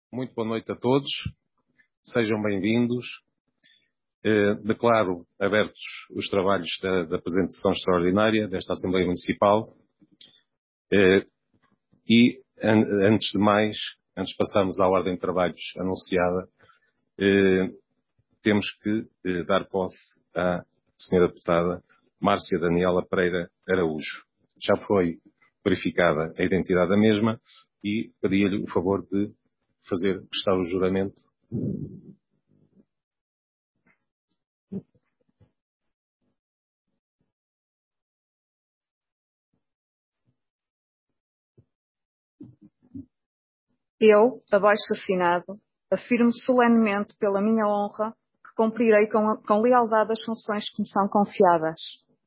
Muito boa noite a todos, sejam bem-vindos. Declaro abertos os trabalhos da presente sessão extraordinária desta Assembleia Municipal e, antes de mais, antes de passarmos à ordem de trabalhos anunciada, temos que dar posse à Sra. Deputada Márcia Daniela Pereira Araújo. Já foi verificada a identidade da mesma e pedia-lhe o favor de prestar o juramento. Eu, abaixo-assinado, afirmo solenemente pela minha honra que cumprirei com lealdade as funções que me são confiadas.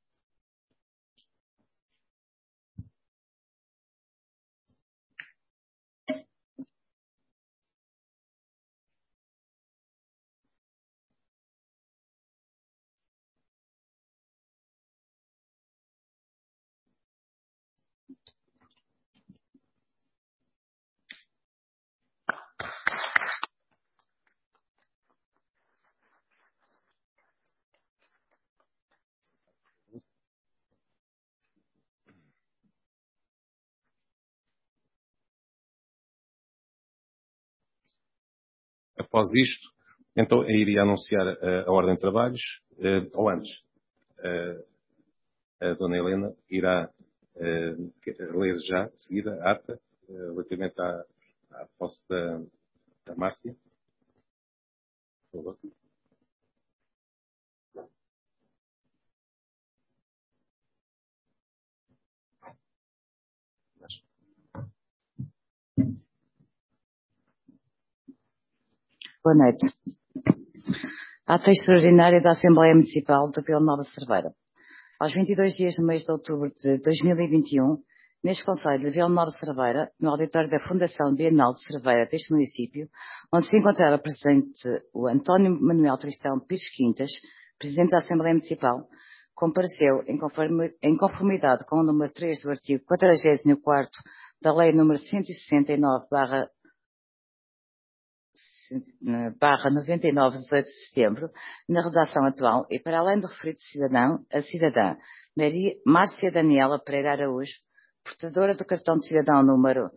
Após isto, então, eu iria anunciar a ordem de trabalhos, ou antes, a Dona Helena irá ler já, de seguida, a ata, relativamente à posse da Márcia. Por favor. Boa noite. Ata extraordinária da Assembleia Municipal de Vila Nova de Cerveira. Aos 22 dias do mês de outubro de 2021, neste Conselho de Vila Nova de Cerveira, no auditório da Fundação Bienal de Cerveira deste município, onde se encontrava presente o António Manuel Tristão Pires Quintas, Presidente da Assembleia Municipal, compareceu em conformidade com o número 3 do artigo 44º da Lei número 169/99 de 18 de setembro, na redação atual, e para além do referido cidadão, a cidadã Márcia Daniela Pereira Araújo, portadora do cartão de cidadão número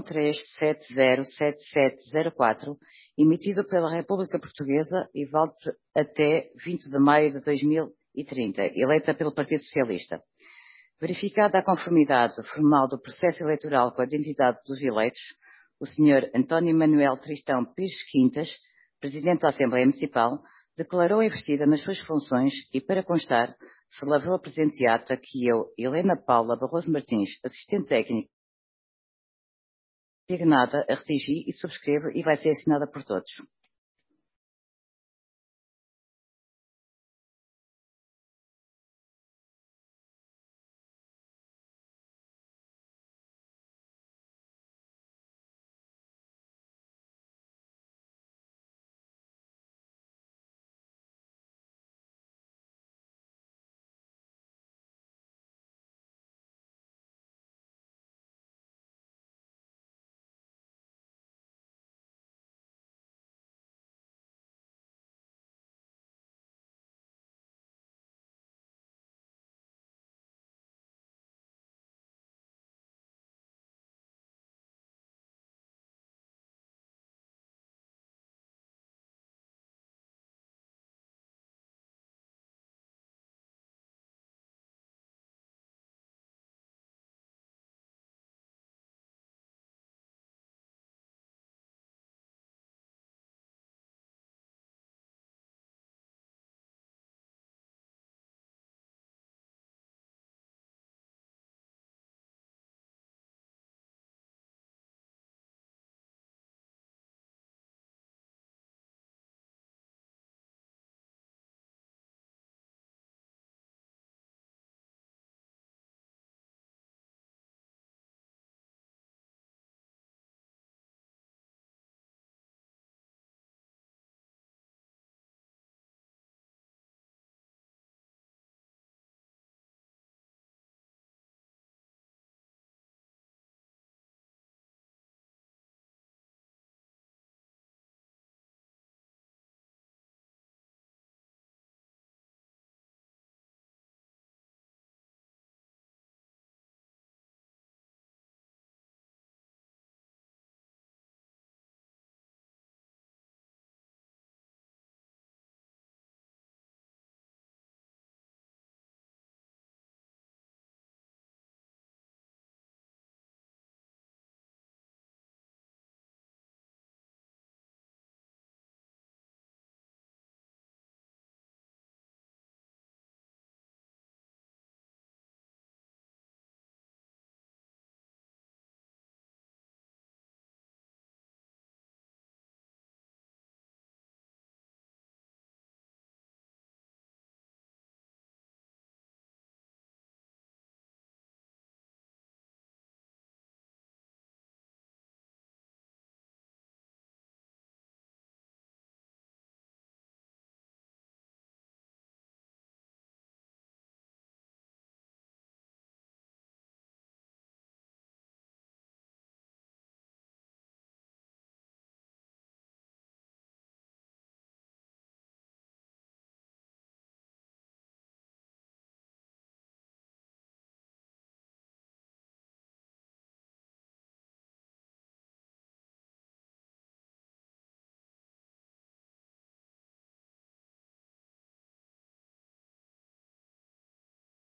13707704, emitido pela República Portuguesa e válido até 20 de maio de 2030, eleita pelo Partido Socialista. Verificada a conformidade formal do processo eleitoral com a identidade dos eleitos, o Sr. António Manuel Tristão Pires Quintas, Presidente da Assembleia Municipal, declarou investida nas suas funções e, para constar, celebrou a presente ata que eu, Helena Paula Barroso Martins, assistente técnico, designada, a redigi e subscrevo e vai ser assinada por todos.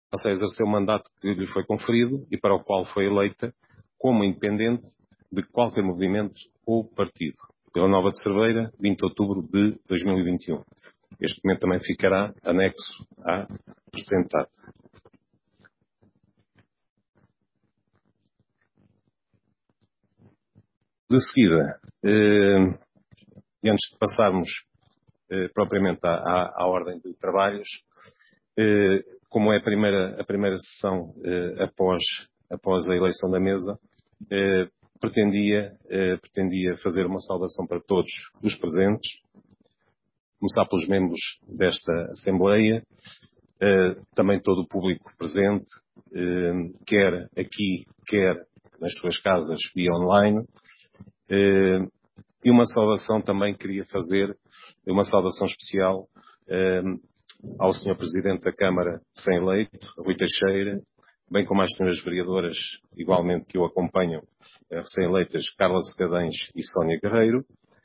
a exercer o mandato que lhe foi conferido e para o qual foi eleita como independente de qualquer movimento ou partido. Pela Nova de Cerveira, 20 de outubro de 2021. Este documento também ficará anexo à presente ata. De seguida, e antes de passarmos propriamente à ordem de trabalhos, como é a primeira sessão após a eleição da mesa, pretendia fazer uma saudação para todos os presentes, começar pelos membros desta Assembleia, também todo o público presente, quer aqui, quer nas suas casas via online, e uma saudação também queria fazer, uma saudação especial ao Sr. Presidente da Câmara recém-eleito, Rui Teixeira, bem como às senhoras vereadoras, igualmente que o acompanham, recém-eleitas Carla Secadães e Sónia Guerreiro,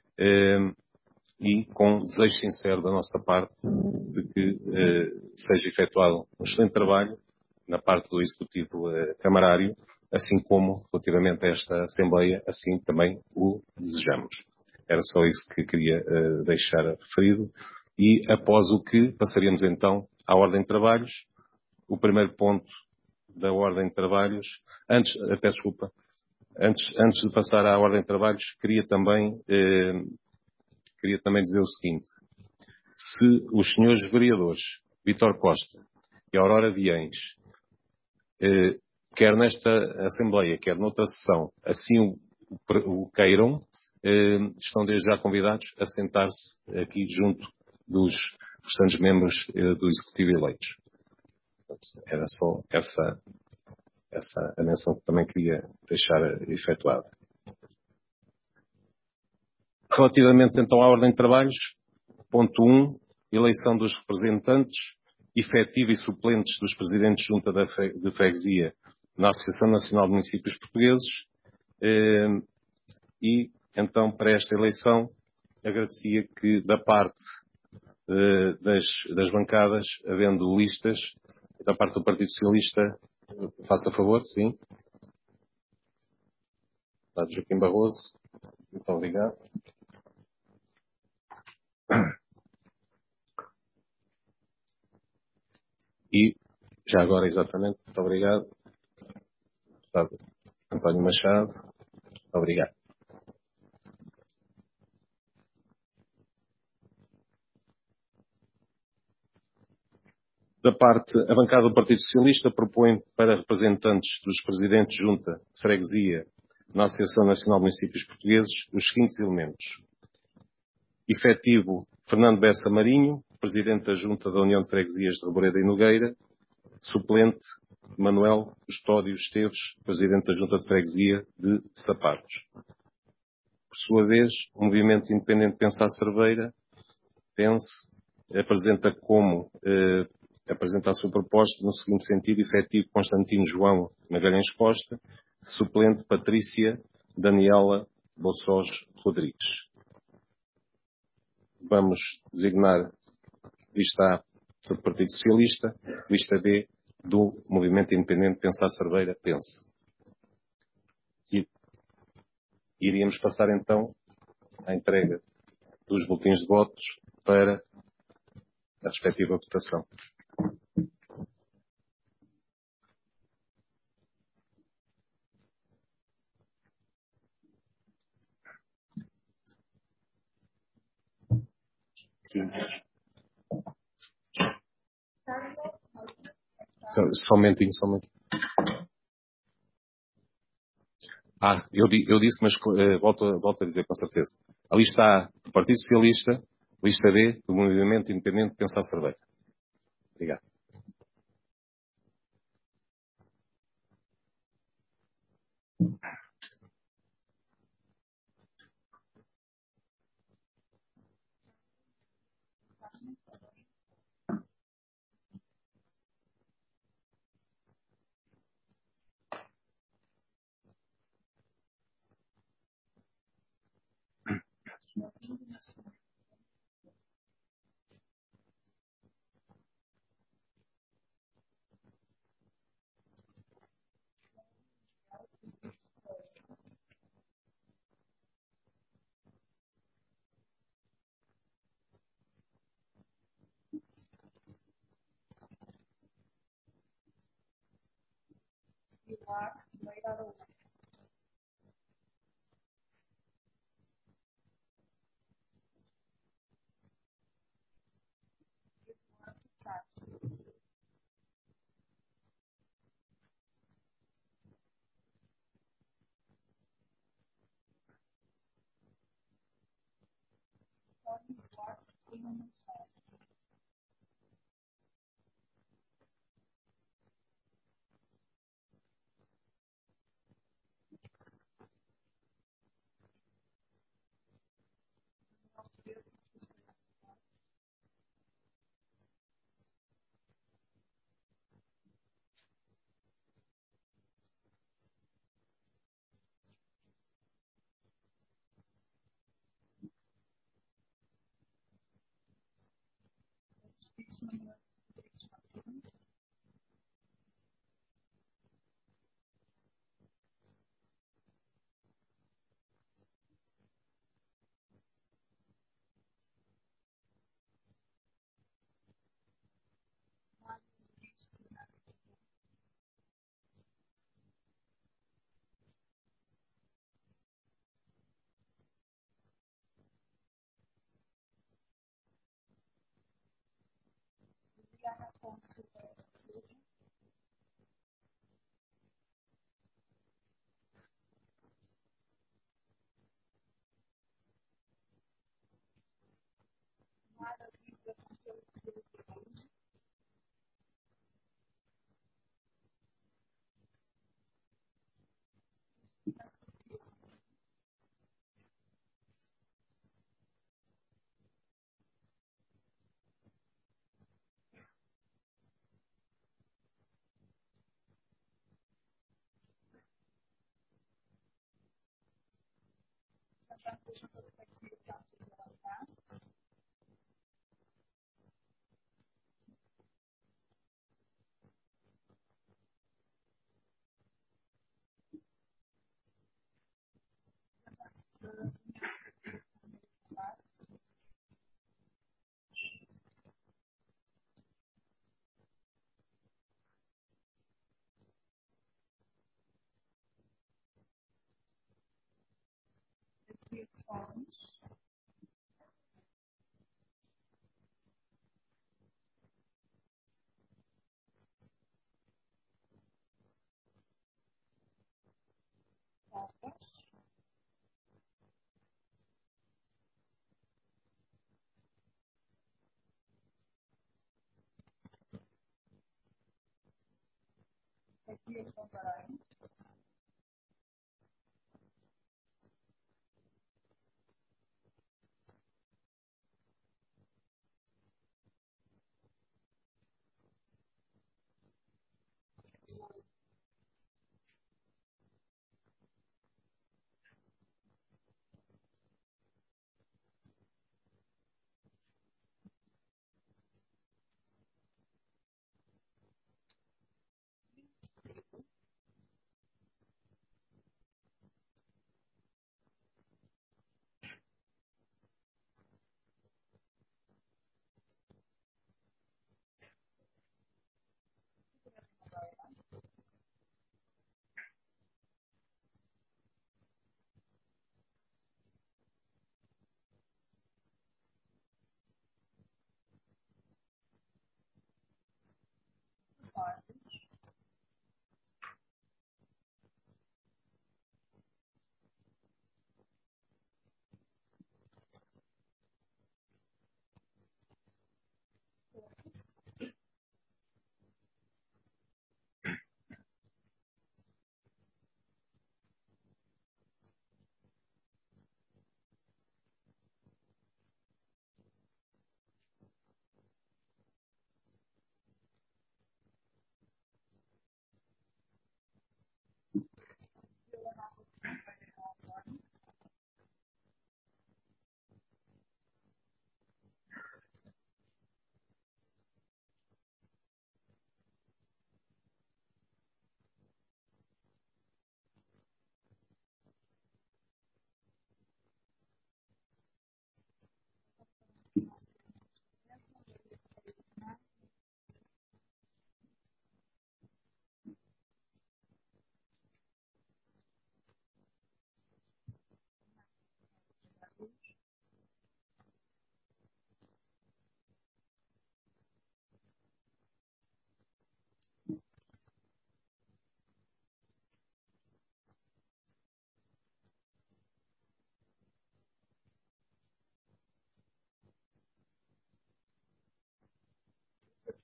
e com desejo sincero da nossa parte de que seja efetuado um excelente trabalho na parte do Executivo Camarário, assim como relativamente a esta Assembleia, assim também o desejamos. Era só isso que queria deixar referido. E após o que passaríamos então à ordem de trabalhos. O primeiro ponto da ordem de trabalhos, antes de passar à ordem de trabalhos, queria também dizer o seguinte: se os senhores vereadores Vítor Costa e Aurora Viens, quer nesta Assembleia, quer noutra sessão, assim o queiram, estão desde já convidados a sentar-se aqui junto dos restantes membros do Executivo eleitos. Era só essa a menção que também queria deixar efetuada. Relativamente então à ordem de trabalhos, ponto 1, eleição dos representantes efetivo e suplentes dos presidentes de junta de freguesia na Associação Nacional de Municípios Portugueses, e então para esta eleição agradecia que da parte das bancadas, havendo listas, da parte do Partido Socialista, faça favor, sim. Deputado Joaquim Barroso, muito obrigado. E, já agora exatamente, muito obrigado. Deputado António Machado, obrigado. Da parte, a bancada do Partido Socialista propõe para representantes dos presidentes de junta de freguesia na Associação Nacional de Municípios Portugueses os seguintes elementos. Efetivo Fernando Bessa Marinho, presidente da Junta da União de Freguesias de Reboreda e Nogueira. Suplente Manuel Custódio Esteves, presidente da Junta de Freguesia de Sapatos. Por sua vez, o Movimento Independente Pensar Cerveira, pense, apresenta a sua proposta no seguinte sentido: efetivo Constantino João Magalhães Costa, suplente Patrícia Daniela Bossós Rodrigues. Vamos designar lista A do Partido Socialista, lista B do Movimento Independente Pensar Cerveira, pense. E iríamos passar então à entrega dos boletins de votos para a respectiva votação. Sim. Só um momentinho. Eu disse, mas volto a dizer com certeza. A lista A do Partido Socialista, lista B do Movimento Independente Pensar Cerveira. Obrigado.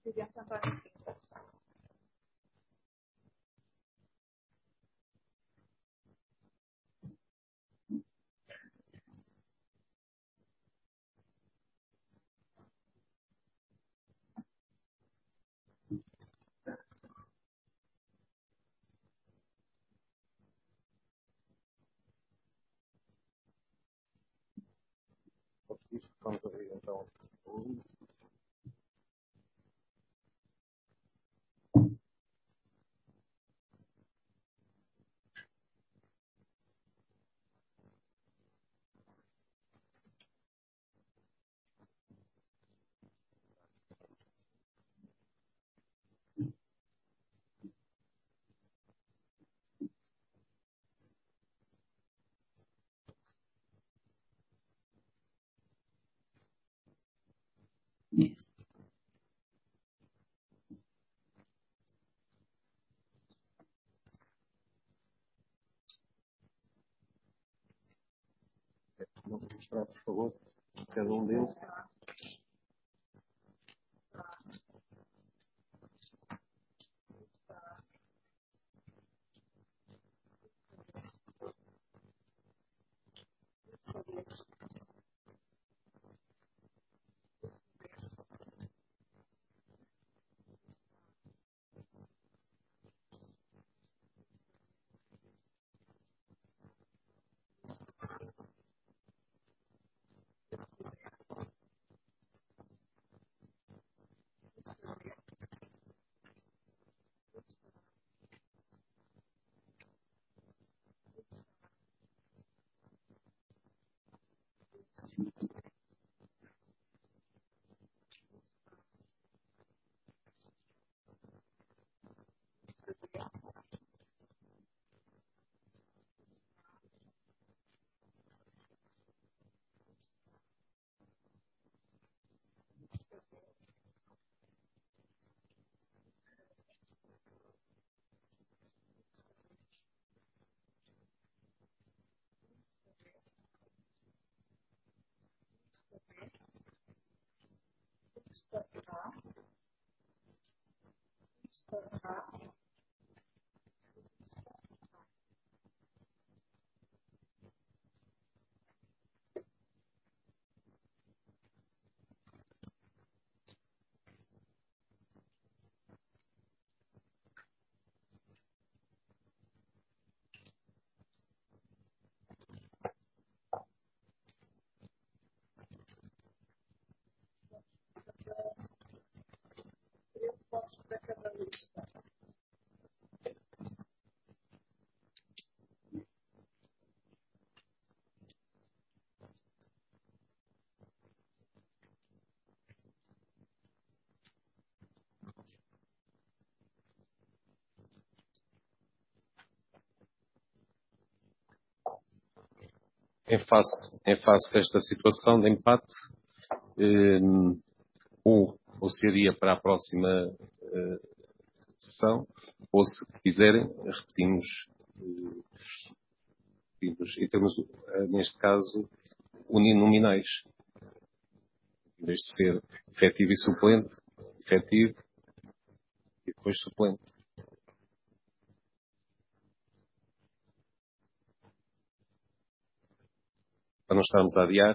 Presidente António Quintas. Vamos abrir então. Vamos mostrar, por favor, cada um deles. Em face desta situação de empate, ou se iria para a próxima sessão, ou se quiserem, repetimos, e temos, neste caso, uninominais, em vez de ser efetivo e suplente, efetivo e depois suplente. Para não estarmos a adiar,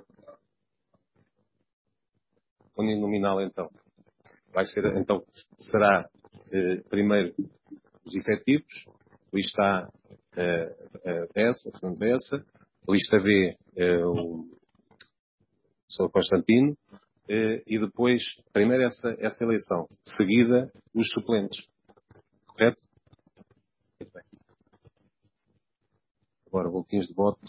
uninominal então. Vai ser, então, será primeiro os efetivos, lista A, Bessa, Fernando Bessa, lista B, o Sr. Constantino, e depois, primeiro essa eleição, de seguida, os suplentes. Correto? Muito bem. Agora, boletins de voto.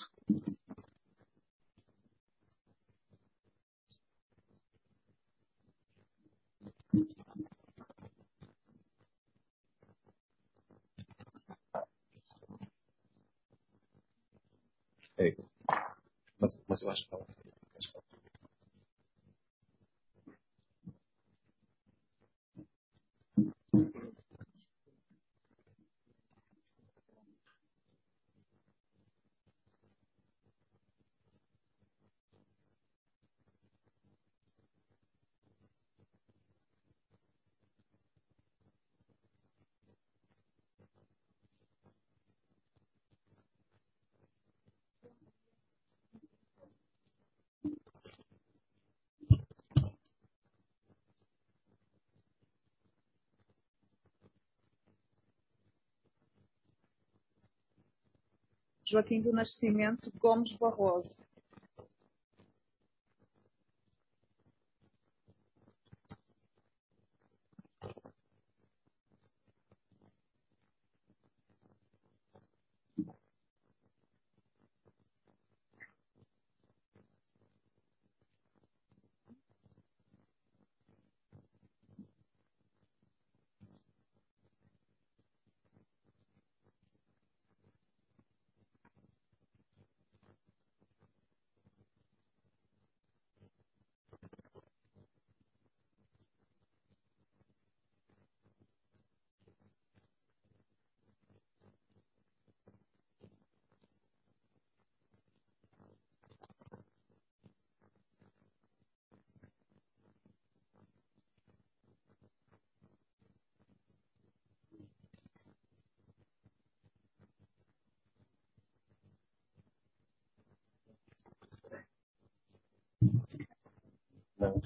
É. Mas eu acho que ela... Joaquim do Nascimento Gomes Barroso, Não.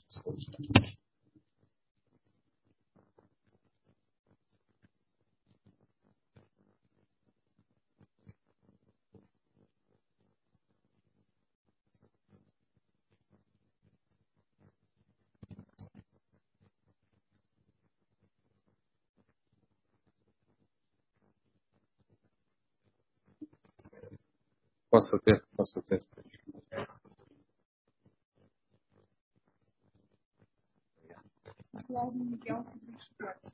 Posso ter. Cláudio Miguel Rodrigues Pereira,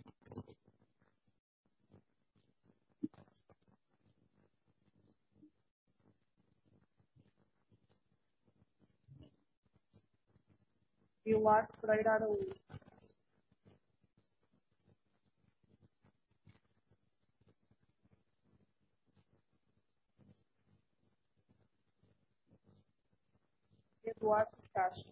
Pilar Pereira Araújo, Eduardo Castro,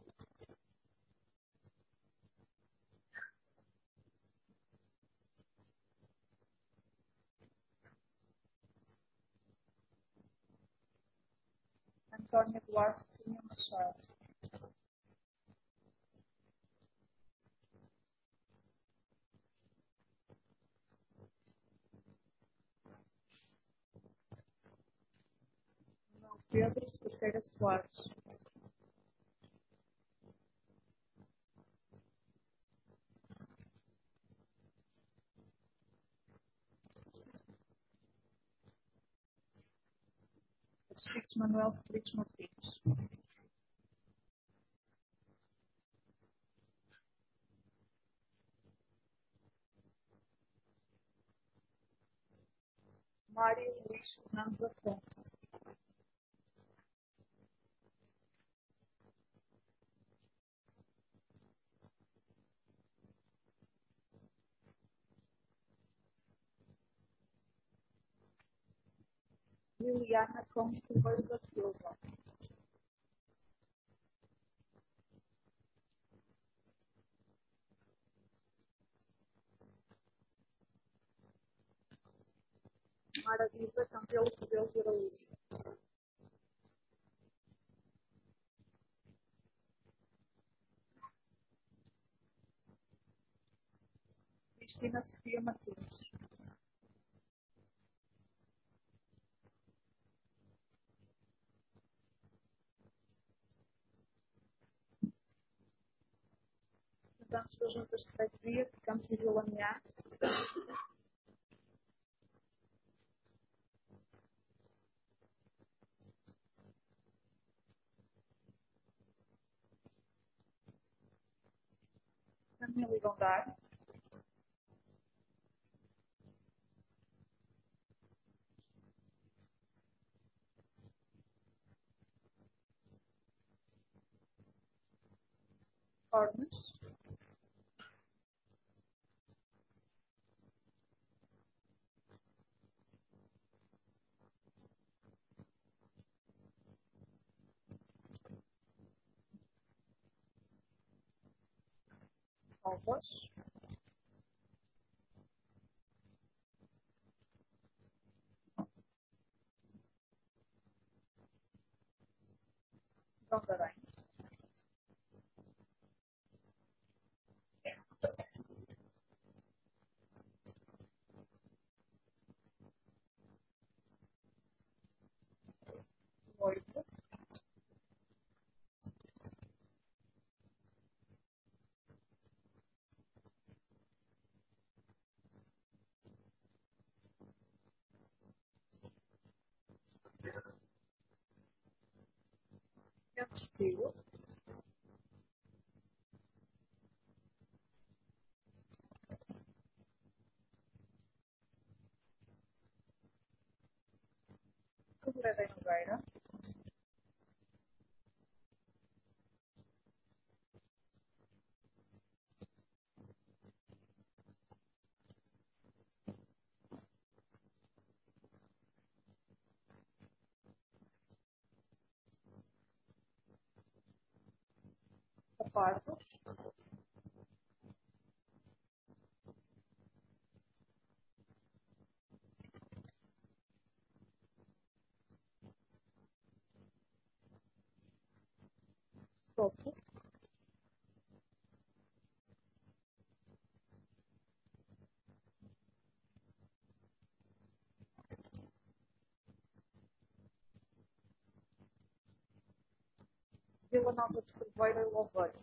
Antônio Eduardo Cunha Machado, Manuel Pedro Cerqueira Soares, Francisco Manuel Rodrigues Martins, Mário Luís Fernandes Afonso, Liliana Gomes Silveira da Silva, Mara Viva Campelo Rebelo de Araújo, Cristina Sofia Martins, representantes das juntas de freguesia de Campos e Vila Meá, Camilo Gondar, Formas, Alvas, Gondarém, Artigo. Figueiredo Nogueira. Rapazes. Topo. Vila Nova de Cerveira e Louveira.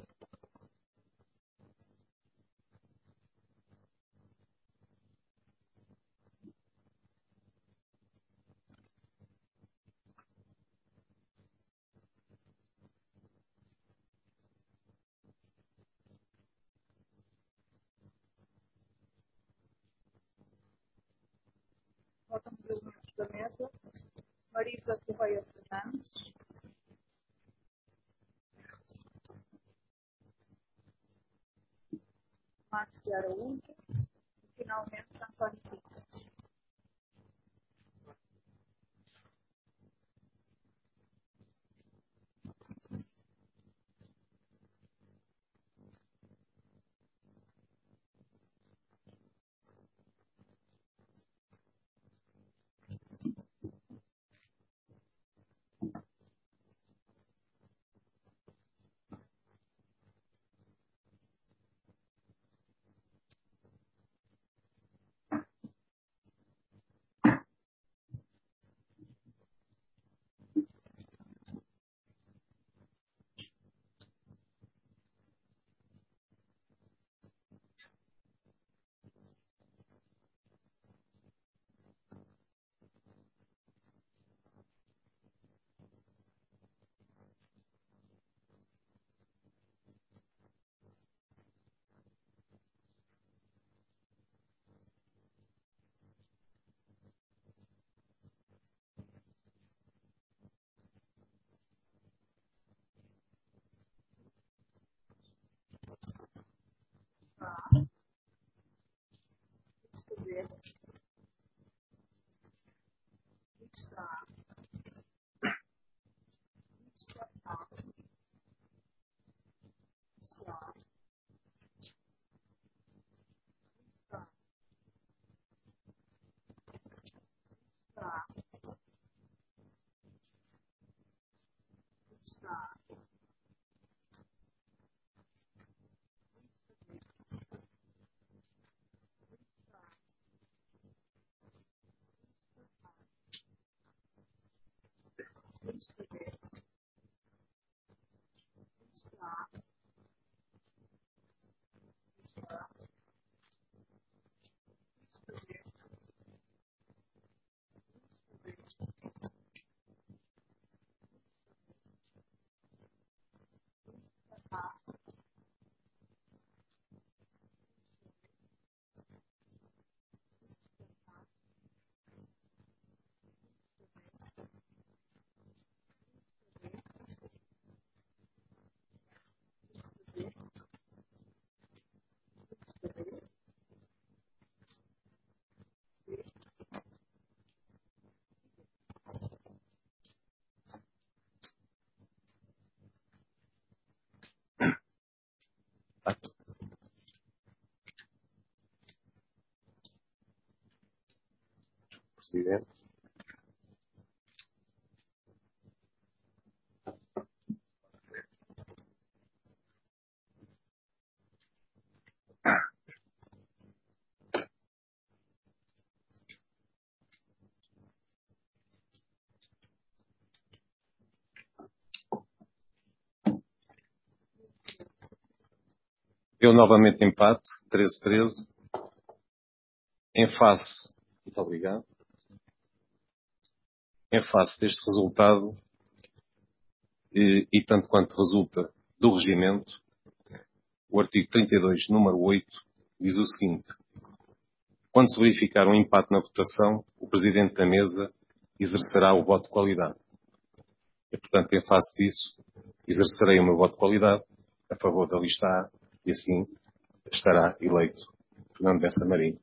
Votam os elementos da mesa. Marisa Correia Fernandes. Márcio Araújo. E, finalmente, António Pinto. Presidente. Deu novamente empate, 13-13. Em face, muito obrigado. Em face deste resultado, e tanto quanto resulta do regimento, o artigo 32, número 8, diz o seguinte: quando se verificar um empate na votação, o Presidente da Mesa exercerá o voto de qualidade. E, portanto, em face disso, exercerei o meu voto de qualidade a favor da lista A e assim estará eleito Fernando Bessa Marinho.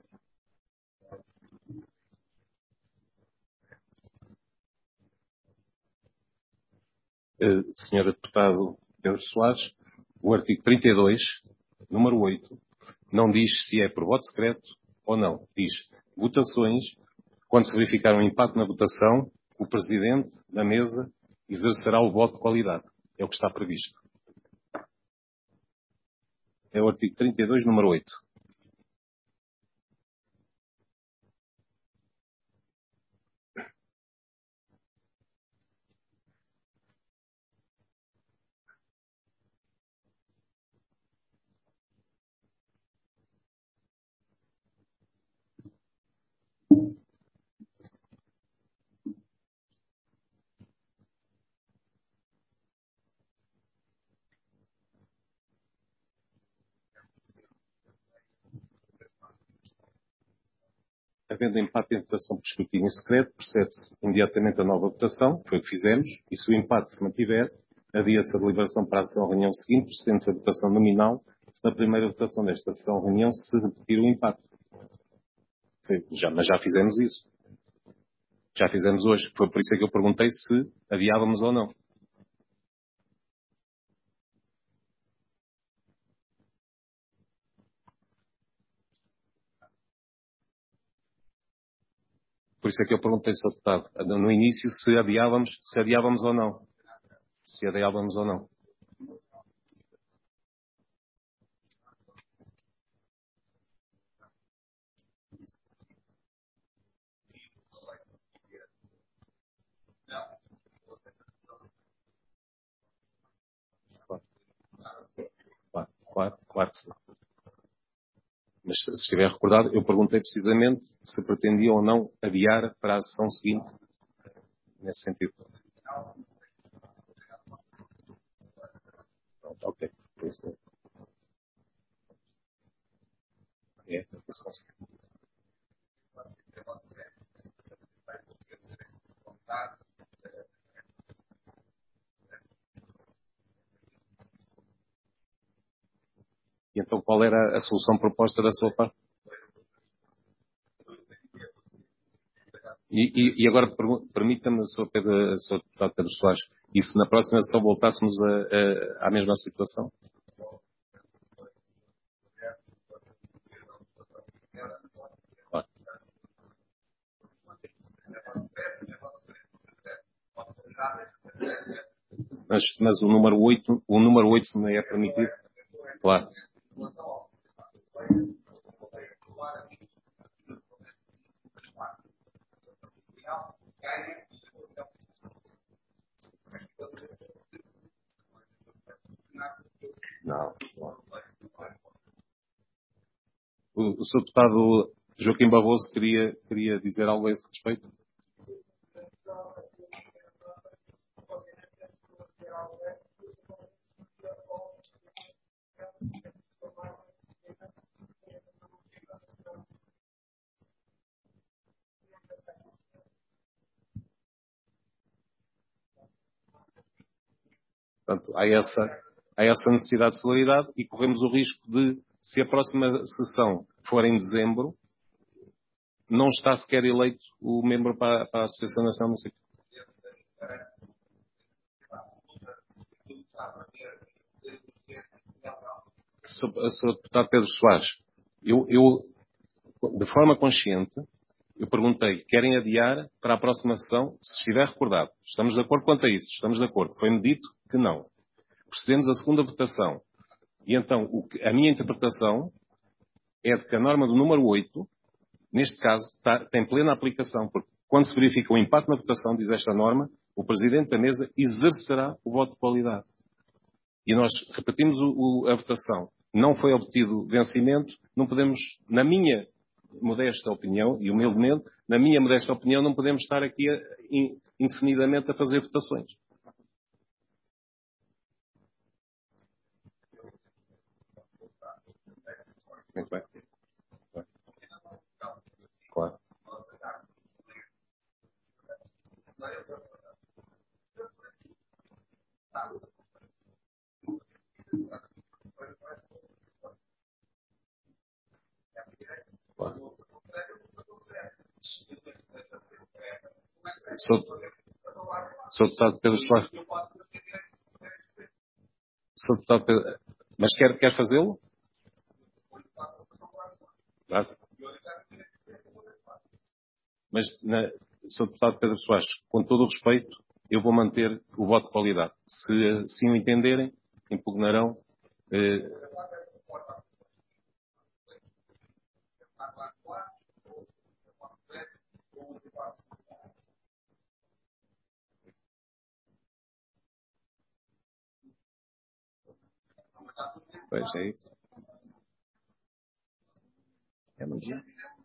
Senhora Deputado Pedro Soares, o artigo 32, número 8, não diz se é por voto secreto ou não. Diz votações, quando se verificar um empate na votação, o Presidente da Mesa exercerá o voto de qualidade. É o que está previsto. É o artigo 32, número 8. Havendo empate em votação por escrutínio secreto, procede-se imediatamente a nova votação, foi o que fizemos, e se o empate se mantiver, adia-se a deliberação para a sessão-reunião seguinte, procedendo-se a votação nominal, se na primeira votação desta sessão-reunião se repetir o empate. Mas já fizemos isso. Já fizemos hoje. Foi por isso que eu perguntei se adiávamos ou não. Por isso é que eu perguntei, Sr. Deputado, no início, se adiávamos ou não. Se adiávamos ou não. Claro que sim. Mas se estiver recordado, eu perguntei precisamente se pretendia ou não adiar para a sessão seguinte, nesse sentido. Pronto, ok. Por isso é. E então qual era a solução proposta da sua parte? E agora permita-me, Sr. Deputado Pedro Soares, e se na próxima sessão voltássemos à mesma situação? Claro. Mas o número 8 se não é permitido? Claro. Não. O Sr. Deputado Joaquim Barroso queria dizer algo a esse respeito? Portanto, há essa necessidade de celeridade e corremos o risco de, se a próxima sessão for em dezembro, não está sequer eleito o membro para a Associação Nacional de Música. Sr. Deputado Pedro Soares, eu, de forma consciente, eu perguntei, querem adiar para a próxima sessão, se estiver recordado. Estamos de acordo quanto a isso? Estamos de acordo. Foi-me dito que não. Procedemos à segunda votação. E então, a minha interpretação é de que a norma do número 8, neste caso, tem plena aplicação, porque quando se verifica o empate na votação, diz esta norma, o Presidente da Mesa exercerá o voto de qualidade. E nós repetimos a votação. Não foi obtido vencimento, não podemos, na minha modesta opinião, e humildemente, na minha modesta opinião, não podemos estar aqui indefinidamente a fazer votações. Muito bem. Claro. Claro. Sou deputado Pedro Soares. Sou deputado Pedro... Mas quer fazê-lo? Mas, Sr. Deputado Pedro Soares, com todo o respeito, eu vou manter o voto de qualidade. Se assim o entenderem, impugnarão. Pois é isso. É no dia.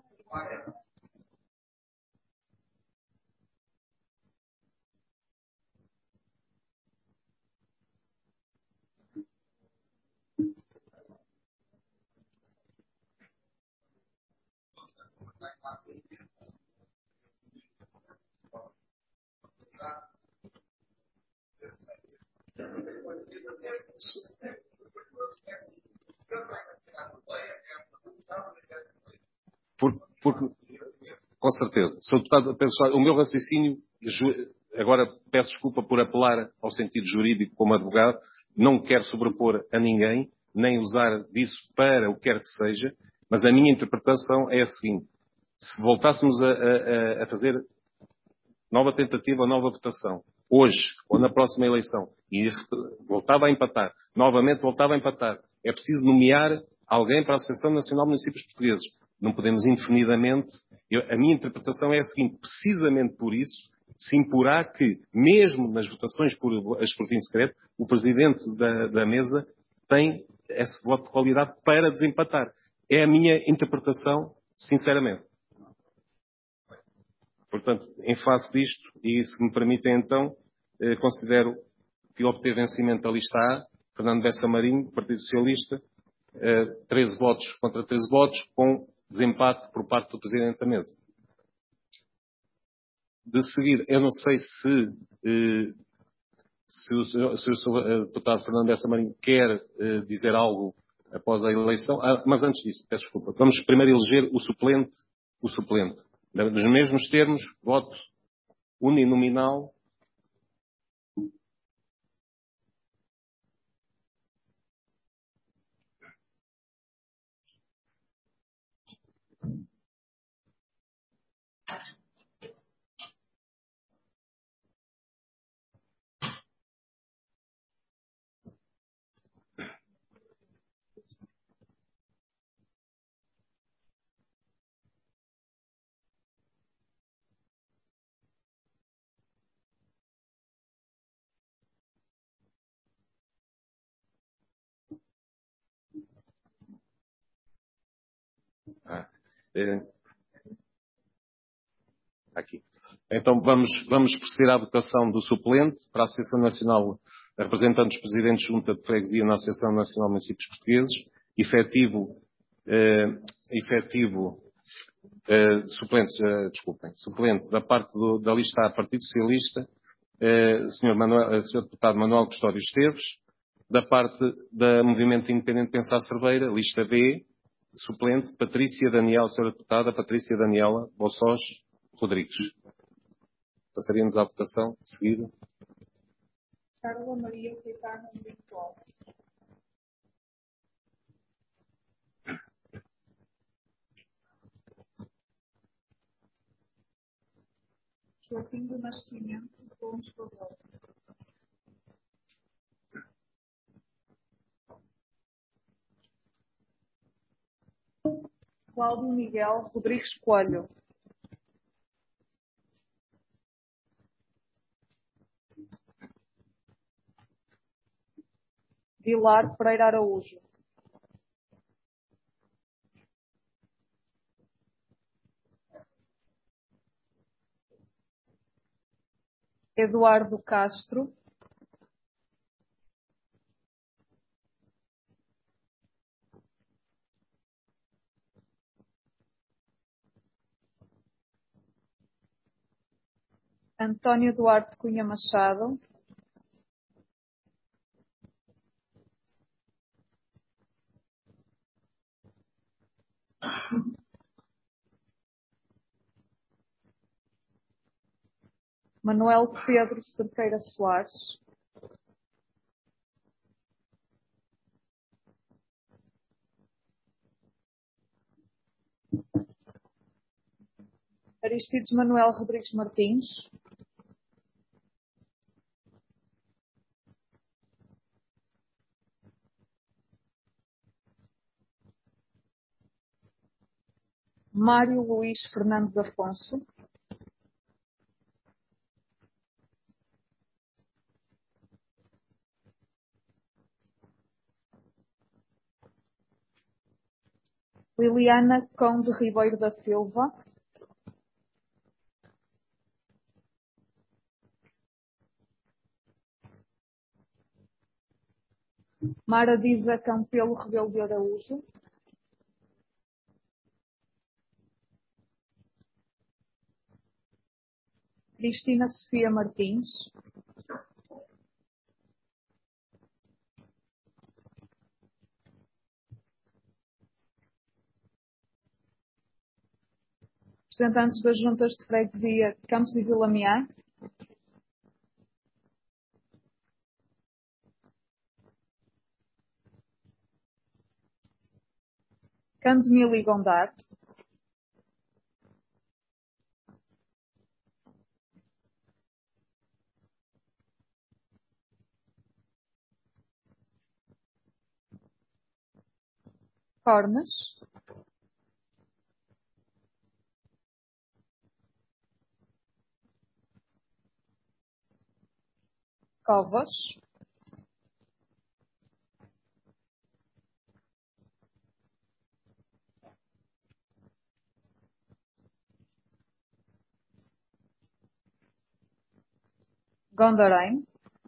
Porque, com certeza, Sr. Deputado Pedro Soares, o meu raciocínio, agora peço desculpa por apelar ao sentido jurídico como advogado, não quero sobrepor a ninguém, nem usar disso para o que quer que seja, mas a minha interpretação é a seguinte: se voltássemos a fazer nova tentativa ou nova votação, hoje ou na próxima eleição, e voltava a empatar, novamente voltava a empatar, é preciso nomear alguém para a Associação Nacional de Municípios Portugueses. Não podemos indefinidamente. A minha interpretação é a seguinte: precisamente por isso se imporá que, mesmo nas votações por escrutínio secreto, o Presidente da mesa tem esse voto de qualidade para desempatar. É a minha interpretação, sinceramente. Portanto, em face disto, e se me permitem então, considero que obteve vencimento a lista A, Fernando Bessa Marinho, Partido Socialista, 13 votos contra 13 votos, com desempate por parte do Presidente da Mesa. De seguir, eu não sei se o Sr. Deputado Fernando Bessa Marinho quer dizer algo após a eleição, mas antes disso, peço desculpa, vamos primeiro eleger o suplente. Nos mesmos termos, voto uninominal. Aqui. Então vamos proceder à votação do suplente para a Associação Nacional, representando os presidentes de Junta de Freguesia na Associação Nacional de Municípios Portugueses, suplente da parte da lista A, Partido Socialista, Sr. Deputado Manuel Custódio Esteves, da parte da Movimento Independente Pensar Cerveira, lista B, suplente, Sra. Deputada Patrícia Daniela Bossós Rodrigues. Passaríamos à votação de seguida. Carla Maria Caetano Virtual. Joaquim do Nascimento Gomes Barbosa. Cláudio Miguel Rodrigues Coelho. Vilar Pereira Araújo. Eduardo Castro. Antônio Duarte Cunha Machado, Manuel Pedro Cerqueira Soares, Aristides Manuel Rodrigues Martins, Mário Luís Fernandes Afonso, Liliana Conde Ribeiro da Silva, Mara Diza Campelo Rebelo de Araújo, Cristina Sofia Martins, representantes das juntas de freguesia de Campos e Vila Mear, Candemil e Gondar, Cornes, Covas, Gondarém,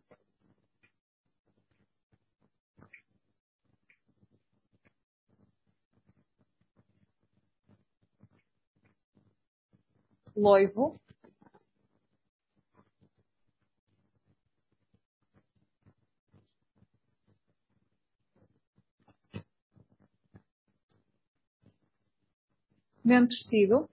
Loivo, Mentestido,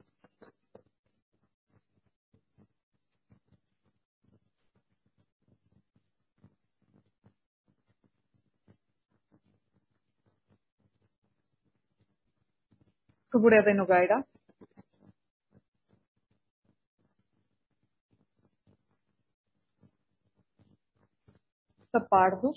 Reboreda e Nogueira, Tapardos,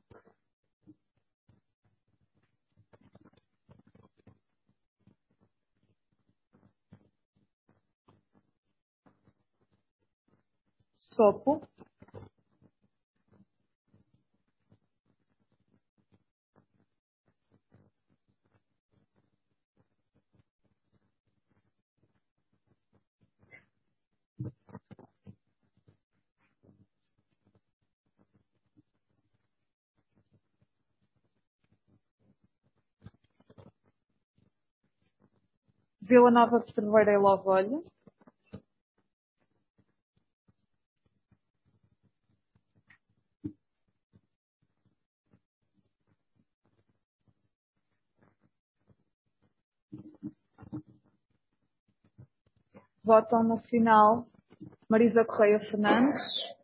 Sopo, Vila Nova de Cerveira e Lovolha, votam no final Marisa Correia Fernandes,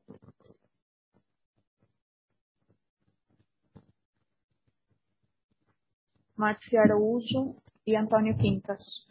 Márcia Araújo e António Quintas.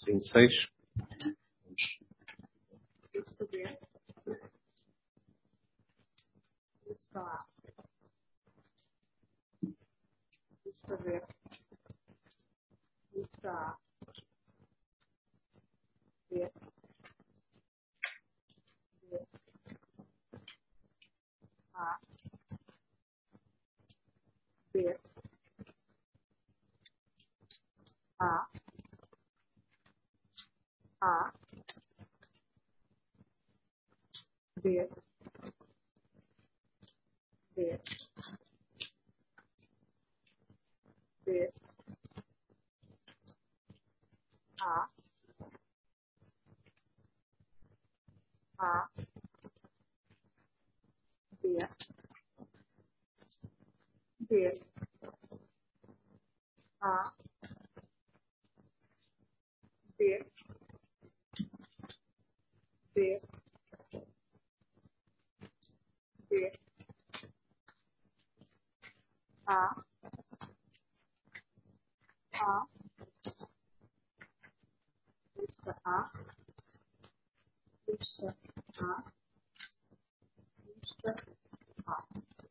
26. Lista B. Lista A. Lista B. Lista A. B. B. A. B. A. A. B. B. B. A. A. B. B. A. B. B. B. A. A. Lista A. Lista A. Lista A.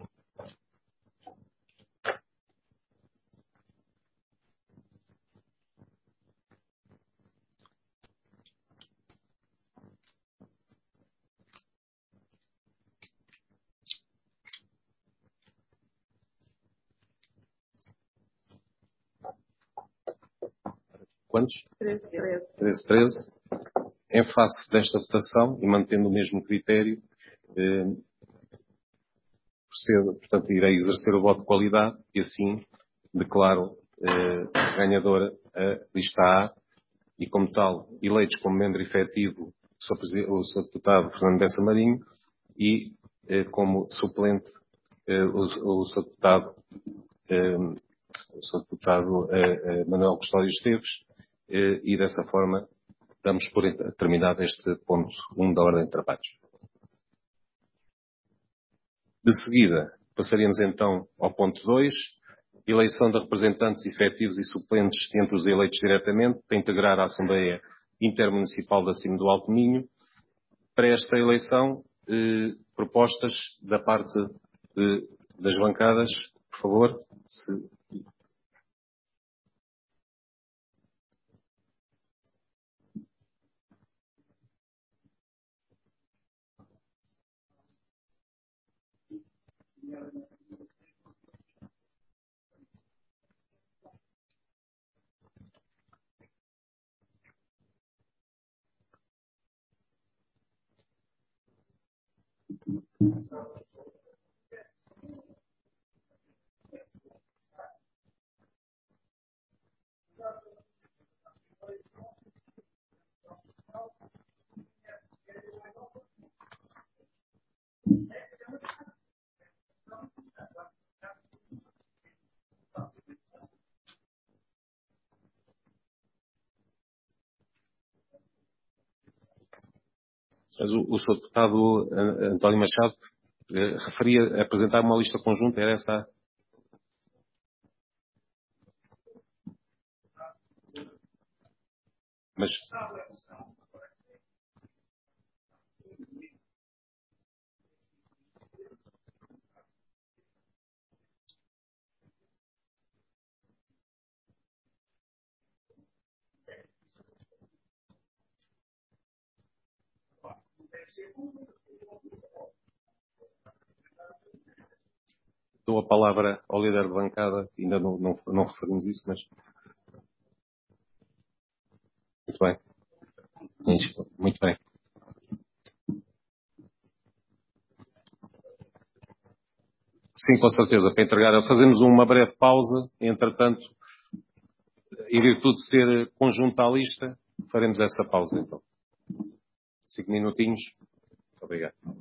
Quantos? 13, 13. 13, 13. Em face desta votação, e mantendo o mesmo critério, procedo, portanto, irei exercer o voto de qualidade e assim declaro ganhadora a lista A e, como tal, eleitos como membro efetivo o Sr. Deputado Fernando Bessa Marinho e como suplente o Sr. Deputado, Manuel Custódio Esteves, e dessa forma damos por terminado este ponto 1 da ordem de trabalhos. De seguida, passaríamos então ao ponto 2, eleição de representantes efetivos e suplentes entre os eleitos diretamente para integrar a Assembleia Intermunicipal da Cima do Alto Minho. Para esta eleição, propostas da parte das bancadas, por favor. Mas o Sr. Deputado António Machado referia a apresentar uma lista conjunta, era essa? Mas dou a palavra ao líder de bancada, ainda não referimos isso, mas... Muito bem. Muito bem. Sim, com certeza, para entregar. Fazemos uma breve pausa, entretanto, em virtude de ser conjunta a lista, faremos essa pausa então. 5 minutinhos. Muito obrigado.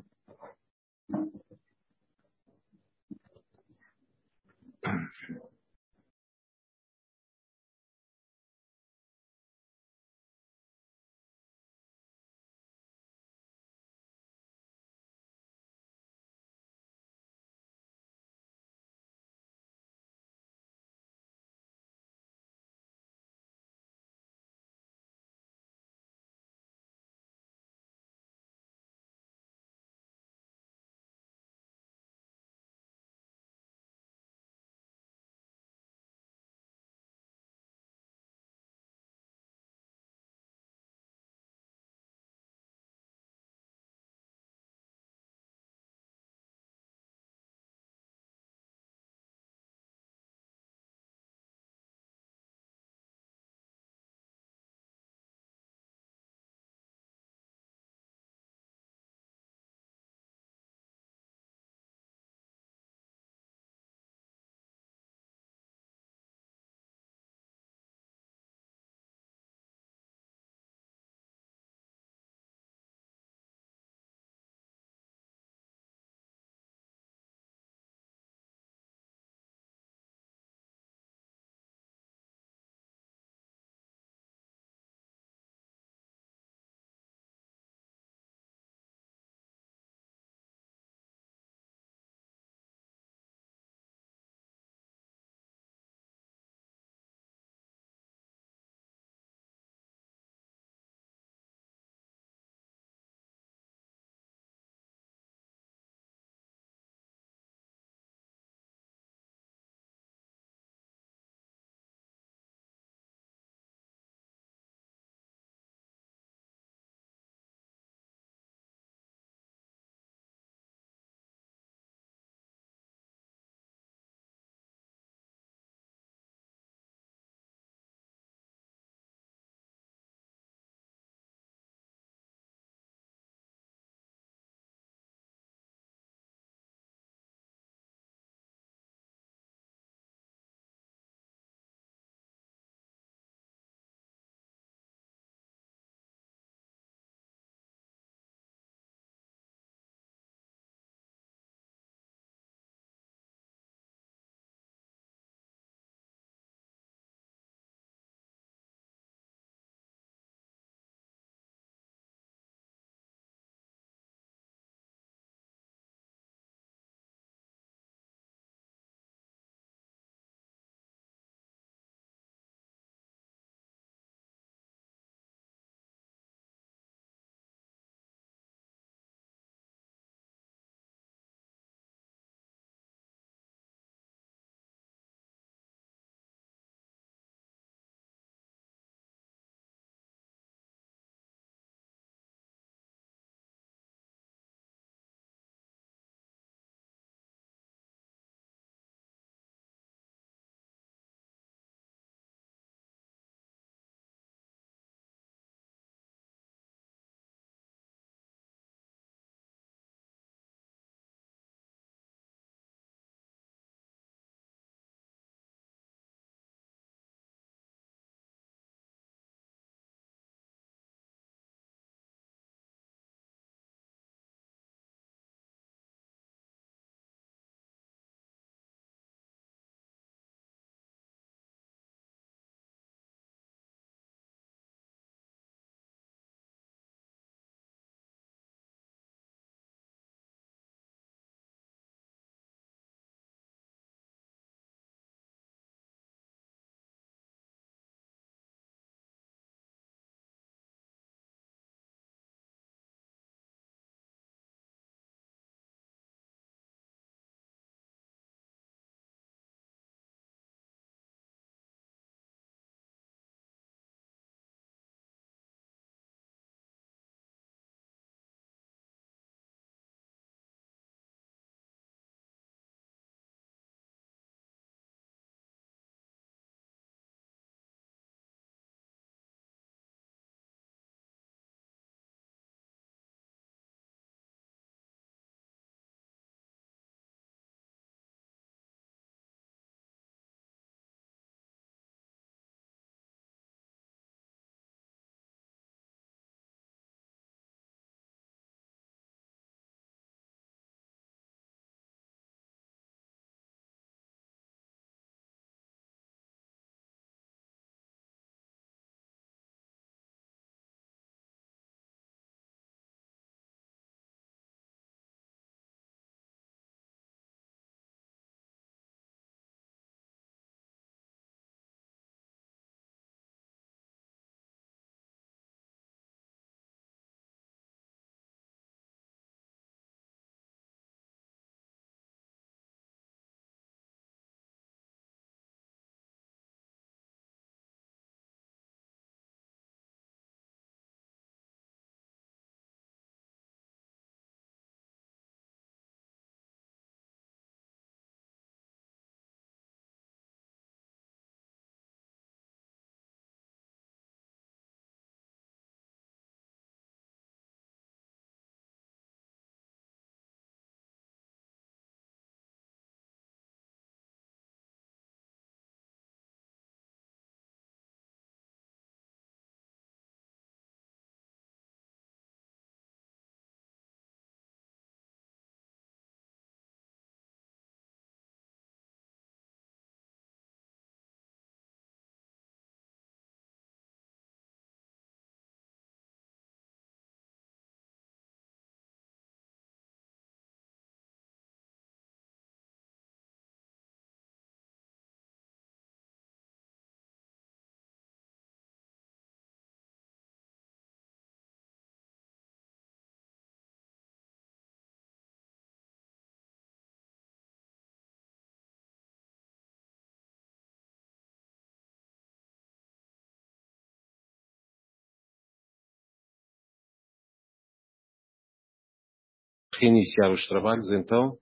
reiniciar os trabalhos, então.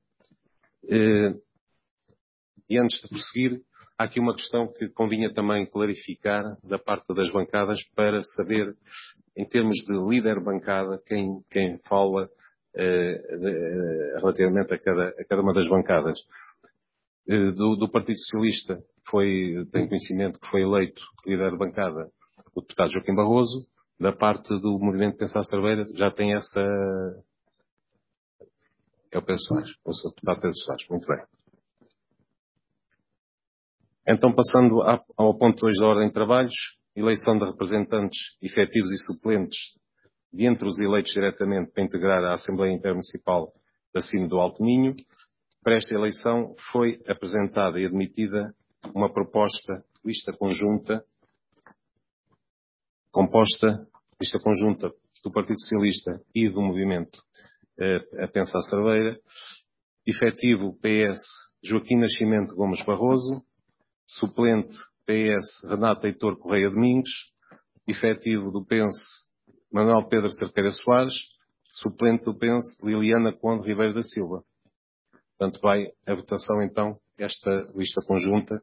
E antes de prosseguir, há aqui uma questão que convinha também clarificar da parte das bancadas para saber, em termos de líder bancada, quem fala relativamente a cada uma das bancadas. Do Partido Socialista, tenho conhecimento que foi eleito líder de bancada o deputado Joaquim Barroso. Da parte do Movimento Pensar Cerveira, já tem essa... É o Pedro Soares, o seu deputado Pedro Soares. Muito bem. Então, passando ao ponto 2 da ordem de trabalhos, eleição de representantes efetivos e suplentes de entre os eleitos diretamente para integrar a Assembleia Intermunicipal da Cima do Alto Minho. Para esta eleição foi apresentada e admitida uma proposta de lista conjunta, composta lista conjunta do Partido Socialista e do Movimento a Pensar Cerveira, efetivo PS Joaquim Nascimento Gomes Barroso, suplente PS Renata Heitor Correia Domingos, efetivo do PENS Manuel Pedro Cerqueira Soares, suplente do PENS Liliana Conde Ribeiro da Silva. Portanto, vai a votação então, esta lista conjunta.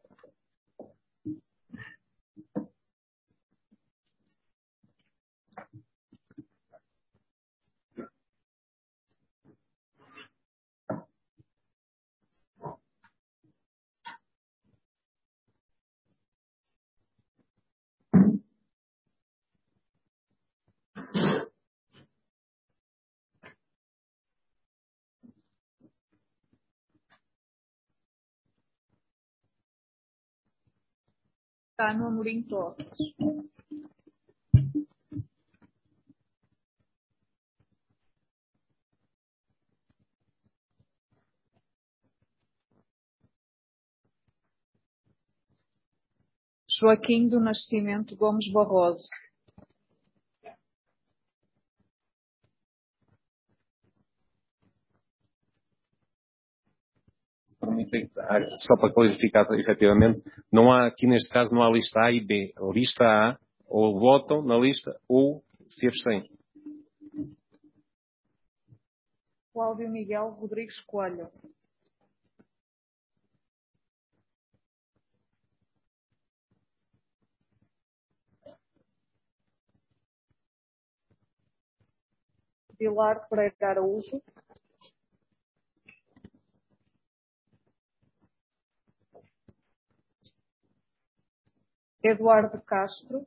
Cano Amorim Torres, Joaquim do Nascimento Gomes Barroso, Só para clarificar, efetivamente, não há, aqui neste caso não há lista A e B. A lista A, ou votam na lista, ou se abstêm. Cláudio Miguel Rodrigues Coelho, Pilar Pereira Araújo, Eduardo Castro,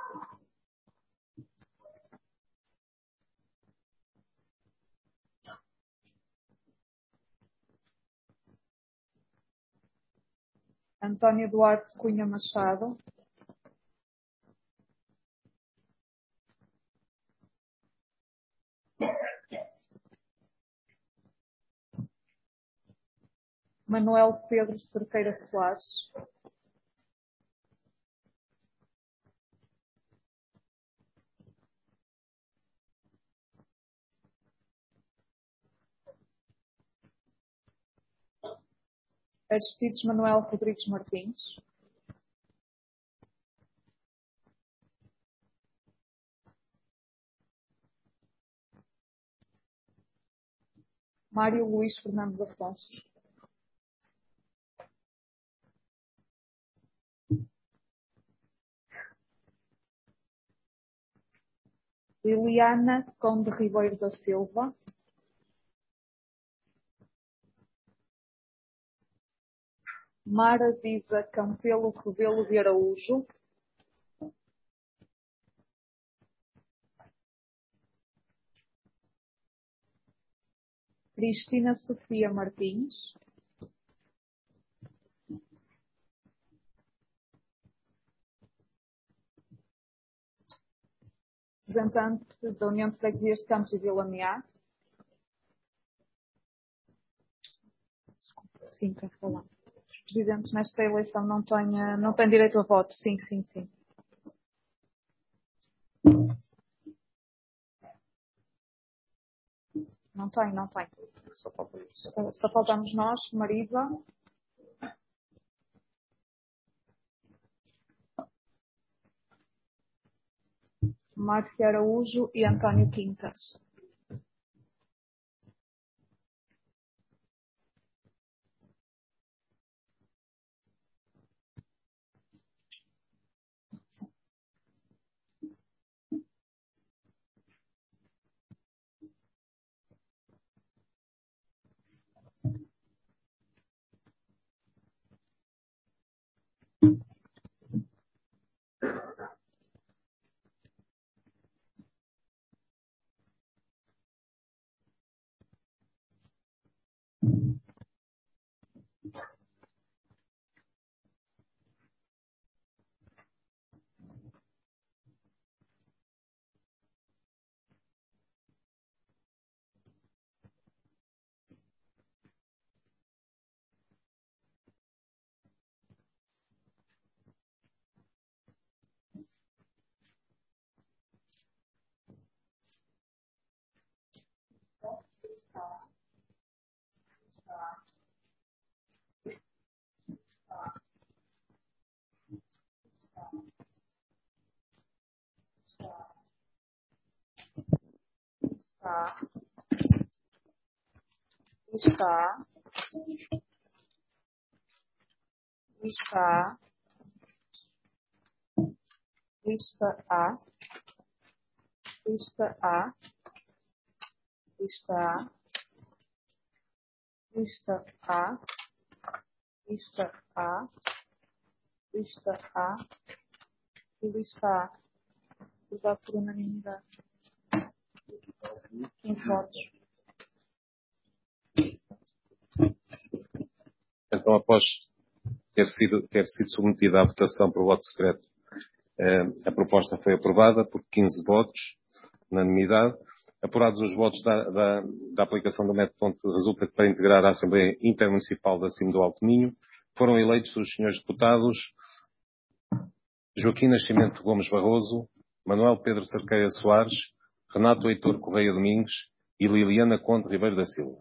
António Duarte Cunha Machado, Manuel Pedro Cerqueira Soares, Aristides Manuel Rodrigues Martins, Mário Luís Fernandes Afonso, Liliana Conde Ribeiro da Silva, Mara Disa Campelo Rebelo de Araújo, Cristina Sofia Martins, representante da União de Freguesias de Campos e Vila Meá. Sim, quer falar. Os presidentes nesta eleição não têm direito a voto. Sim. Não tem. Só faltamos nós, Marisa, Márcia Araújo e António Quintas. Aprovado por unanimidade. 15 votos. Então, após ter sido submetida à votação por voto secreto, a proposta foi aprovada por 15 votos, unanimidade. Apurados os votos da aplicação do método fonte, resulta que para integrar a Assembleia Intermunicipal da Cima do Alto Minho foram eleitos os senhores deputados Joaquim Nascimento Gomes Barroso, Manuel Pedro Cerqueira Soares, Renato Heitor Correia Domingues e Liliana Conde Ribeiro da Silva.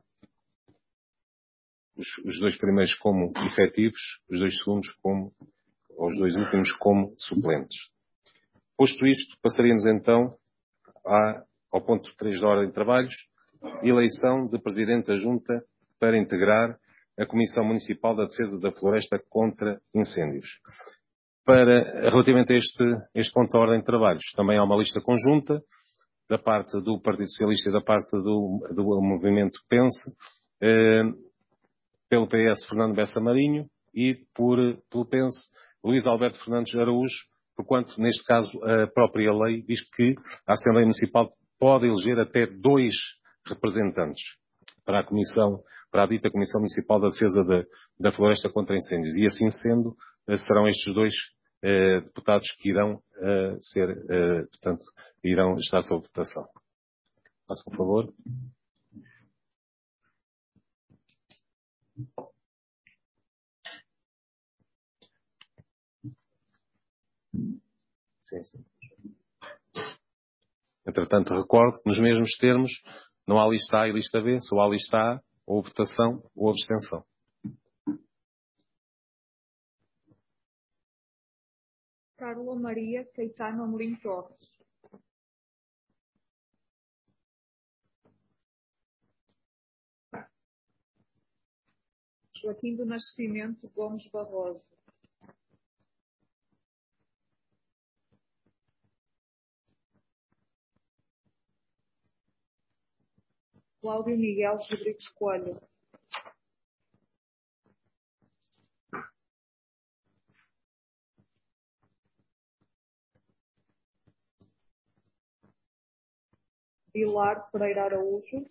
Os dois primeiros como efetivos, os dois últimos como suplentes. Posto isto, passaríamos então ao ponto 3 da ordem de trabalhos, eleição de Presidente da Junta para integrar a Comissão Municipal da Defesa da Floresta contra Incêndios. Relativamente a este ponto da ordem de trabalhos, também há uma lista conjunta da parte do Partido Socialista e da parte do Movimento PENSE, pelo PS Fernando Bessa Marinho e pelo PENSE Luís Alberto Fernandes Araújo, porquanto, neste caso, a própria lei diz que a Assembleia Municipal pode eleger até 2 representantes para a dita Comissão Municipal da Defesa da Floresta contra Incêndios. E assim sendo, serão estes 2 deputados que irão irão estar sob votação. Façam favor. Sim. Entretanto, recordo que nos mesmos termos não há lista A e lista B, só há lista A, ou votação ou abstenção. Carla Maria Caetano Amorim Torres. Joaquim do Nascimento Gomes Barroso. Cláudio Miguel Rodrigues Coelho. Pilar Pereira Araújo.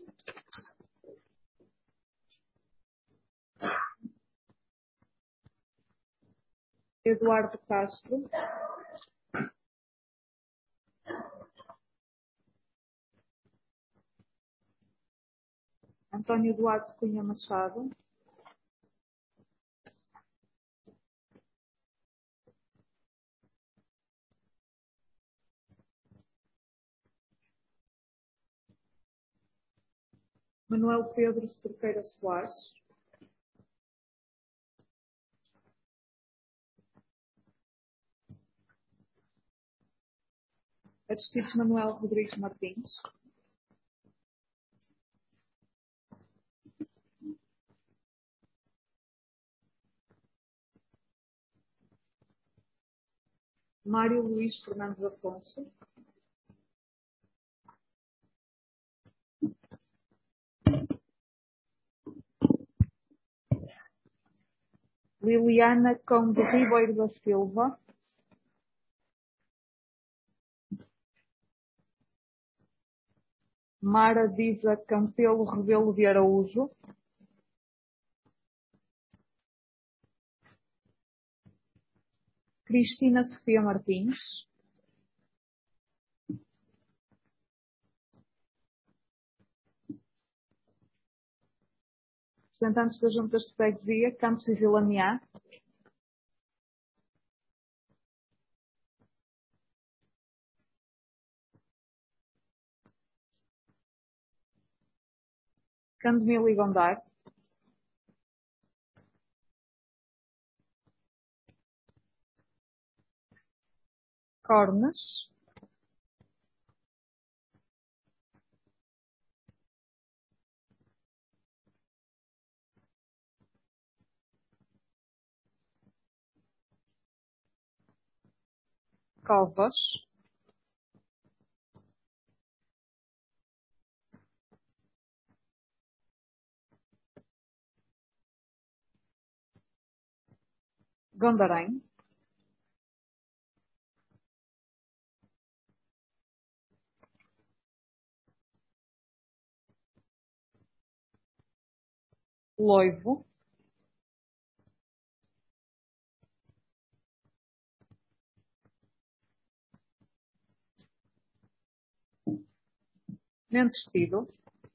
Eduardo Castro. António Duarte Cunha Machado. Manuel Pedro Cerqueira Soares. Aristides Manuel Rodrigues Martins. Mário Luís Fernandes Afonso. Liliana Conde Ribeiro da Silva. Mara Diza Campelo Rebelo de Araújo. Cristina Sofia Martins. Representantes das Juntas de Freguesia, Campos e Vila Meá. Candemil e Gondar. Cornes. Covas, Gondarém, Loivo, Mentestido,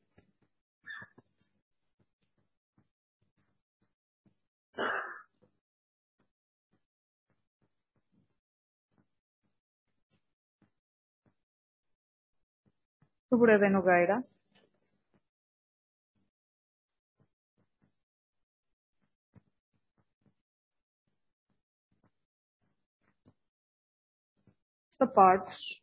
Sobreda e Nogueira, Sapatos,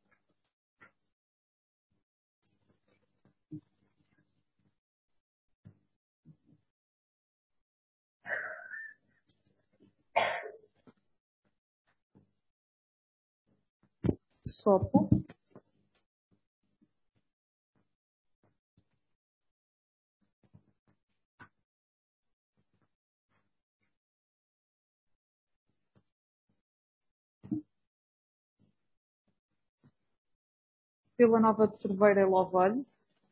Sopo, Vila Nova de Cerveira e Lovelho,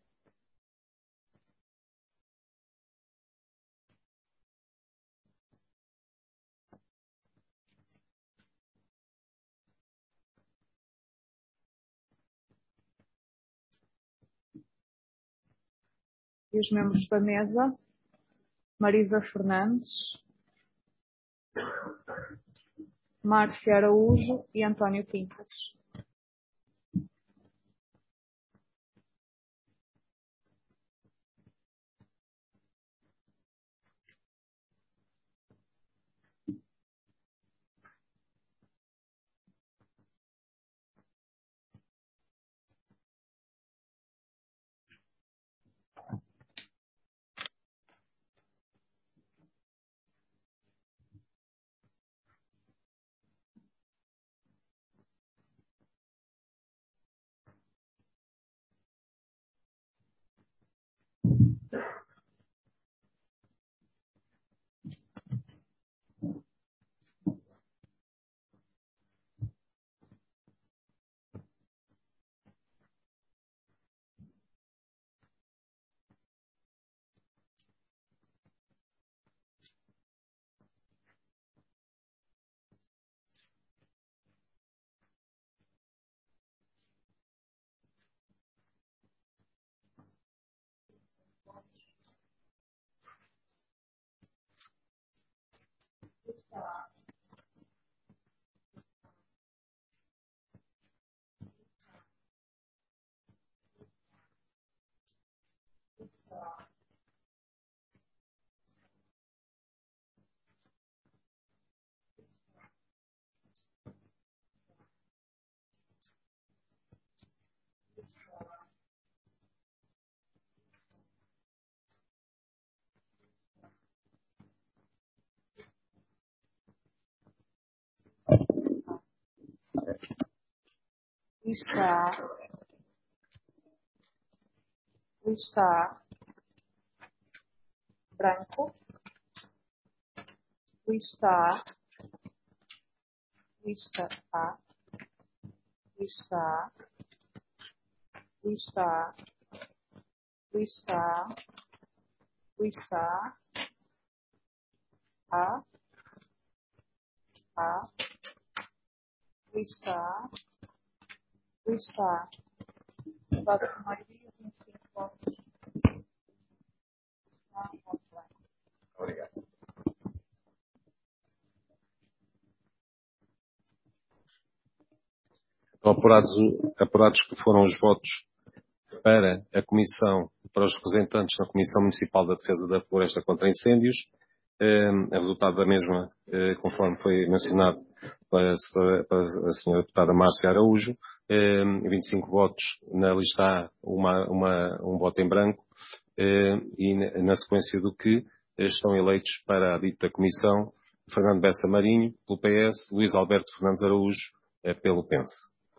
e os membros da mesa, Marisa Fernandes, Márcia Araújo e António Quintas. Lista branco, lista A, lista lista lista lista A, lista dada por maioria, 25 votos. Obrigado. Então, apurados que foram os votos para a Comissão, para os representantes na Comissão Municipal da Defesa da Floresta contra Incêndios, o resultado da mesma, conforme foi mencionado para a senhora deputada Márcia Araújo, 25 votos na lista A, um voto em branco, e na sequência do que estão eleitos para a dita comissão Fernando Bessa Marinho, pelo PS, Luís Alberto Fernandes Araújo, pelo PENSE.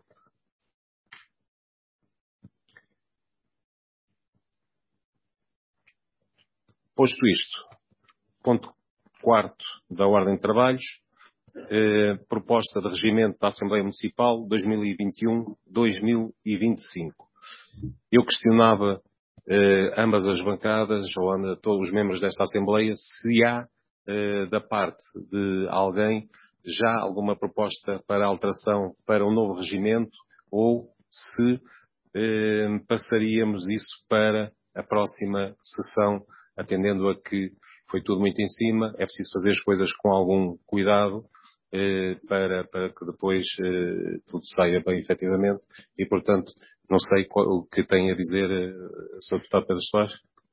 Posto isto, ponto 4º da ordem de trabalhos, proposta de regimento da Assembleia Municipal 2021-2025. Eu questionava ambas as bancadas, ou todos os membros desta Assembleia, se há, da parte de alguém, já alguma proposta para alteração para um novo regimento, ou se passaríamos isso para a próxima sessão, atendendo a que foi tudo muito em cima, é preciso fazer as coisas com algum cuidado, para que depois tudo saia bem efetivamente, e portanto não sei o que tem a dizer Sr. Deputado Pedro Soares.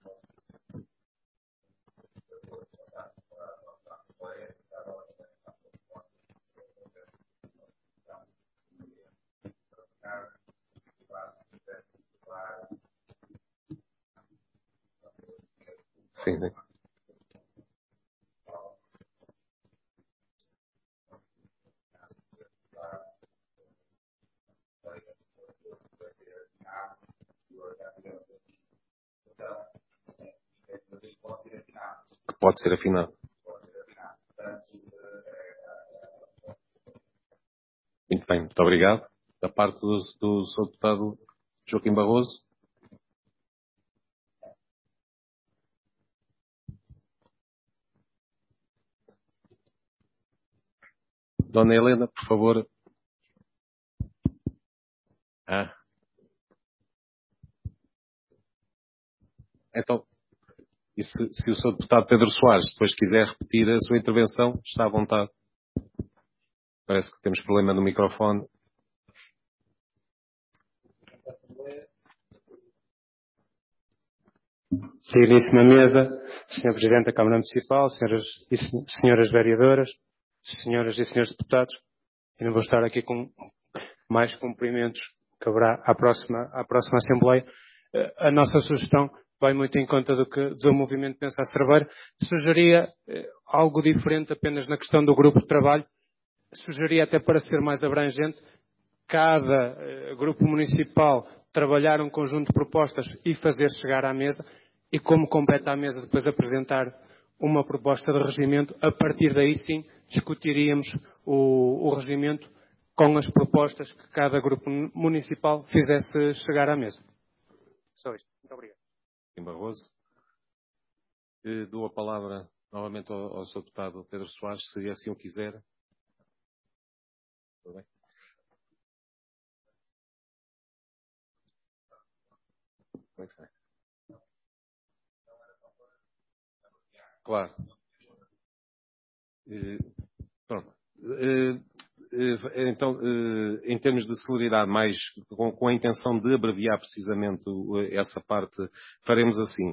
Sim, sim. Que pode ser afinado. Muito bem, muito obrigado. Da parte do Sr. Deputado Joaquim Barroso. Dona Helena, por favor. Então, e se o Sr. Deputado Pedro Soares depois quiser repetir a sua intervenção, está à vontade. Parece que temos problema no microfone. Digníssima mesa, Sr. Presidente da Câmara Municipal, senhoras vereadoras, senhoras e senhores deputados, e não vou estar aqui com mais cumprimentos que haverá à próxima Assembleia. A nossa sugestão vai muito em conta do movimento Pensa a Cerveira. Sugeria algo diferente apenas na questão do grupo de trabalho. Sugeria até para ser mais abrangente, cada grupo municipal trabalhar um conjunto de propostas e fazer chegar à mesa, e como compete à mesa depois apresentar uma proposta de regimento. A partir daí sim discutiríamos o regimento com as propostas que cada grupo municipal fizesse chegar à mesa. Só isto. Muito obrigado. Barroso. Dou a palavra novamente ao Sr. Deputado Pedro Soares, se assim o quiser. Tudo bem? Muito bem. Claro. Pronto. Então, em termos de celeridade, mais com a intenção de abreviar precisamente essa parte, faremos assim.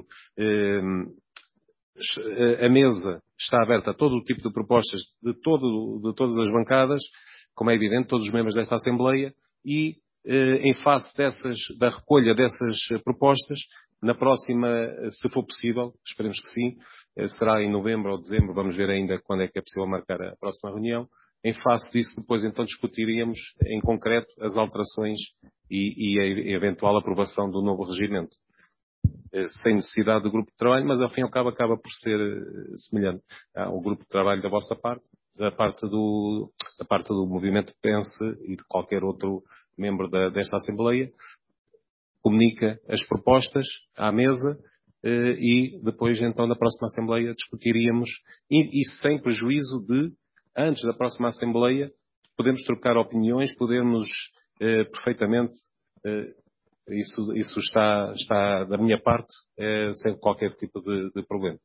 A mesa está aberta a todo o tipo de propostas de todas as bancadas, como é evidente, todos os membros desta Assembleia, e em face da recolha dessas propostas, na próxima, se for possível, esperemos que sim, será em novembro ou dezembro, vamos ver ainda quando é que é possível marcar a próxima reunião. Em face disso, depois então discutiríamos em concreto as alterações e a eventual aprovação do novo regimento. Sem necessidade do grupo de trabalho, mas ao fim e ao cabo acaba por ser semelhante. Há o grupo de trabalho da vossa parte, da parte do movimento Pense e de qualquer outro membro desta Assembleia, comunica as propostas à mesa e depois então na próxima Assembleia discutiríamos, e sem prejuízo de, antes da próxima Assembleia, podemos trocar opiniões, podemos perfeitamente... Isso está da minha parte, sem qualquer tipo de problema.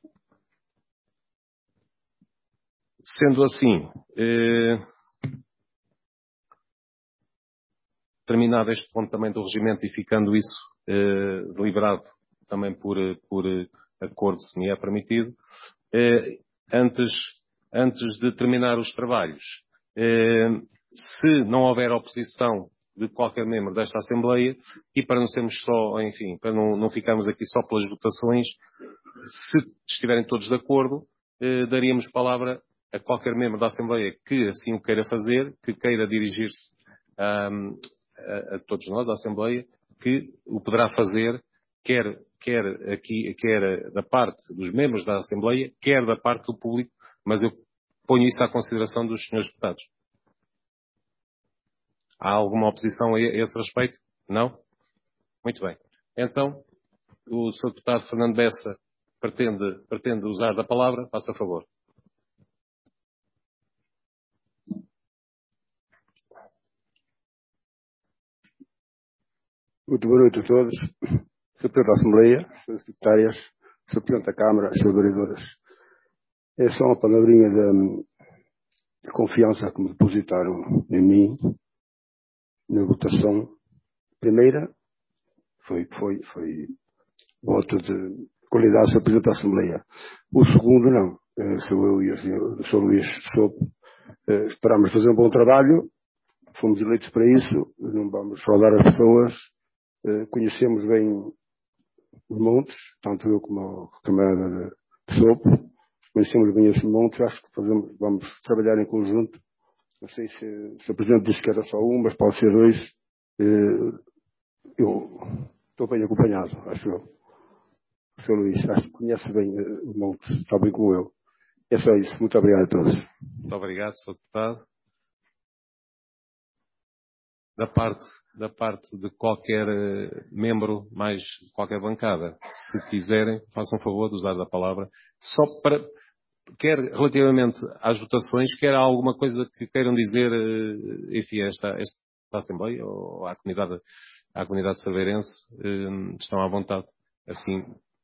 Sendo assim, terminado este ponto também do regimento e ficando isso deliberado também por acordo, se me é permitido, antes de terminar os trabalhos, se não houver oposição de qualquer membro desta Assembleia, e para não sermos só, enfim, para não ficarmos aqui só pelas votações, se estiverem todos de acordo, daríamos palavra a qualquer membro da Assembleia que assim o queira fazer, que queira dirigir-se a todos nós, à Assembleia, que o poderá fazer, quer da parte dos membros da Assembleia, quer da parte do público, mas eu ponho isso à consideração dos senhores deputados. Há alguma oposição a esse respeito? Não? Muito bem. Então, o Sr. Deputado Fernando Bessa pretende usar da palavra. Faça favor. Muito boa noite a todos. Sr. Presidente da Assembleia, Sras. Secretárias, Sr. Presidente da Câmara, Sras. Vereadoras. É só uma palavrinha de confiança que me depositaram em mim na votação. Primeira foi voto de qualidade, Sr. Presidente da Assembleia. O segundo não. Sou eu e o Sr. Luís Sopo. Esperamos fazer um bom trabalho. Fomos eleitos para isso. Não vamos fraudar as pessoas. Conhecemos bem os montes, tanto eu como a camarada de Sopo. Conhecemos bem esses montes. Acho que vamos trabalhar em conjunto. Não sei se o Presidente disse que era só um, mas pode ser dois. Eu estou bem acompanhado, acho eu. O Sr. Luís, acho que conhece bem os montes, está bem como eu. É só isso. Muito obrigado a todos. Muito obrigado, Sr. Deputado. Da parte de qualquer membro, mais qualquer bancada, se quiserem, façam favor de usar da palavra, só para, quer relativamente às votações, quer alguma coisa que queiram dizer, enfim, esta Assembleia ou à comunidade saveirense, estão à vontade, assim.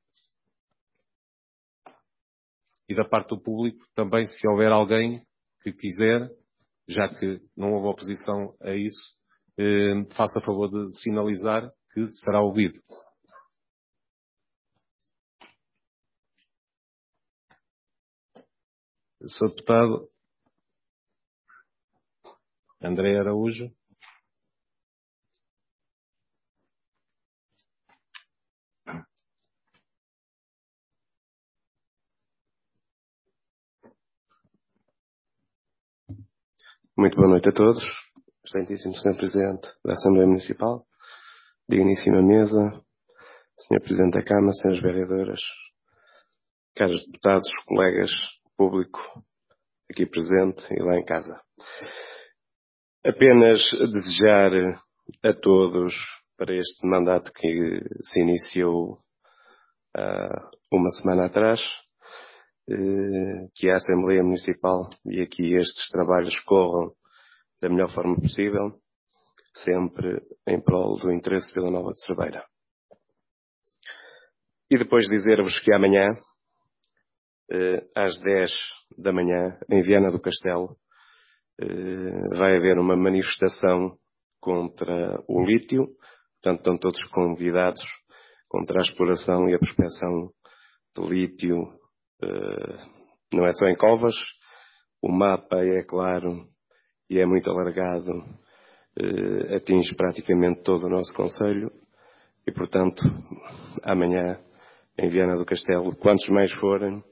E da parte do público, também, se houver alguém que quiser, já que não houve oposição a isso, faça favor de sinalizar que será ouvido. Sr. Deputado André Araújo. Muito boa noite a todos. Excelentíssimo Sr. Presidente da Assembleia Municipal, digníssima mesa, Sr. Presidente da Câmara, Sras. Vereadoras, caros deputados, colegas, público aqui presente e lá em casa. Apenas desejar a todos para este mandato que se iniciou há uma semana atrás, que a Assembleia Municipal e aqui estes trabalhos corram da melhor forma possível, sempre em prol do interesse de Vila Nova de Cerveira. E depois dizer-vos que amanhã, às 10 da manhã, em Viana do Castelo, vai haver uma manifestação contra o lítio, portanto estão todos convidados contra a exploração e a prospecção de lítio, não é só em Covas, o mapa é claro e é muito alargado, atinge praticamente todo o nosso concelho e, portanto, amanhã em Viana do Castelo, quantos mais forem,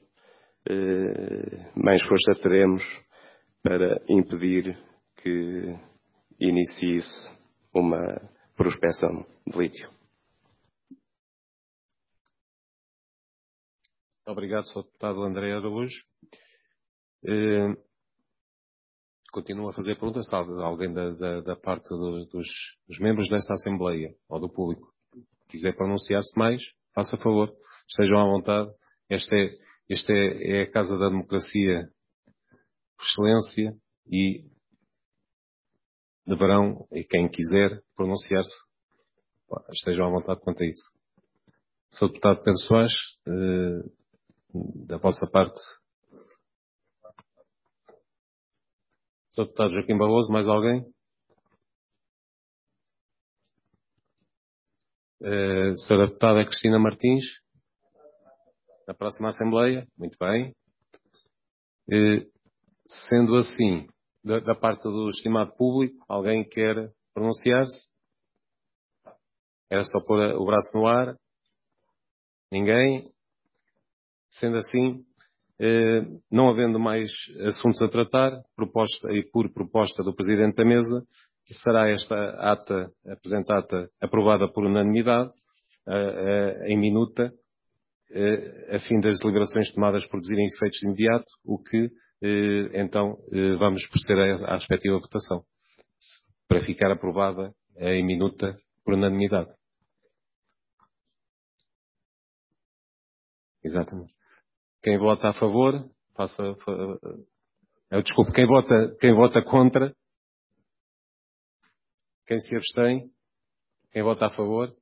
mais força teremos para impedir que inicie-se uma prospecção de lítio. Obrigado, Sr. Deputado André Araújo. Continuo a fazer perguntas se alguém da parte dos membros desta Assembleia ou do público quiser pronunciar-se mais, faça favor, estejam à vontade. Esta é a Casa da Democracia por excelência e deverão, e quem quiser pronunciar-se, estejam à vontade quanto a isso. Sr. Deputado Pedro Soares, da vossa parte. Sr. Deputado Joaquim Barroso, mais alguém? Sra. Deputada Cristina Martins, na próxima Assembleia. Muito bem. Sendo assim, da parte do estimado público, alguém quer pronunciar-se? Era só pôr o braço no ar? Ninguém? Sendo assim, Não havendo mais assuntos a tratar, por proposta do Presidente da Mesa, será esta ata, a presente ata, aprovada por unanimidade, em minuta, a fim das deliberações tomadas produzirem efeitos de imediato, o que, então, vamos proceder à respectiva votação, para ficar aprovada em minuta por unanimidade. Exatamente. Quem vota a favor, desculpe, quem vota contra, quem se abstém, quem vota a favor,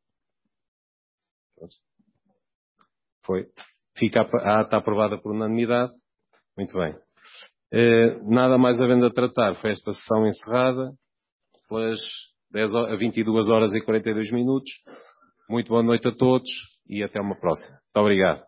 fica a ata aprovada por unanimidade. Muito bem. Nada mais havendo a tratar, foi esta sessão encerrada, pelas 22 horas e 42 minutos. Muito boa noite a todos e até uma próxima. Muito obrigado.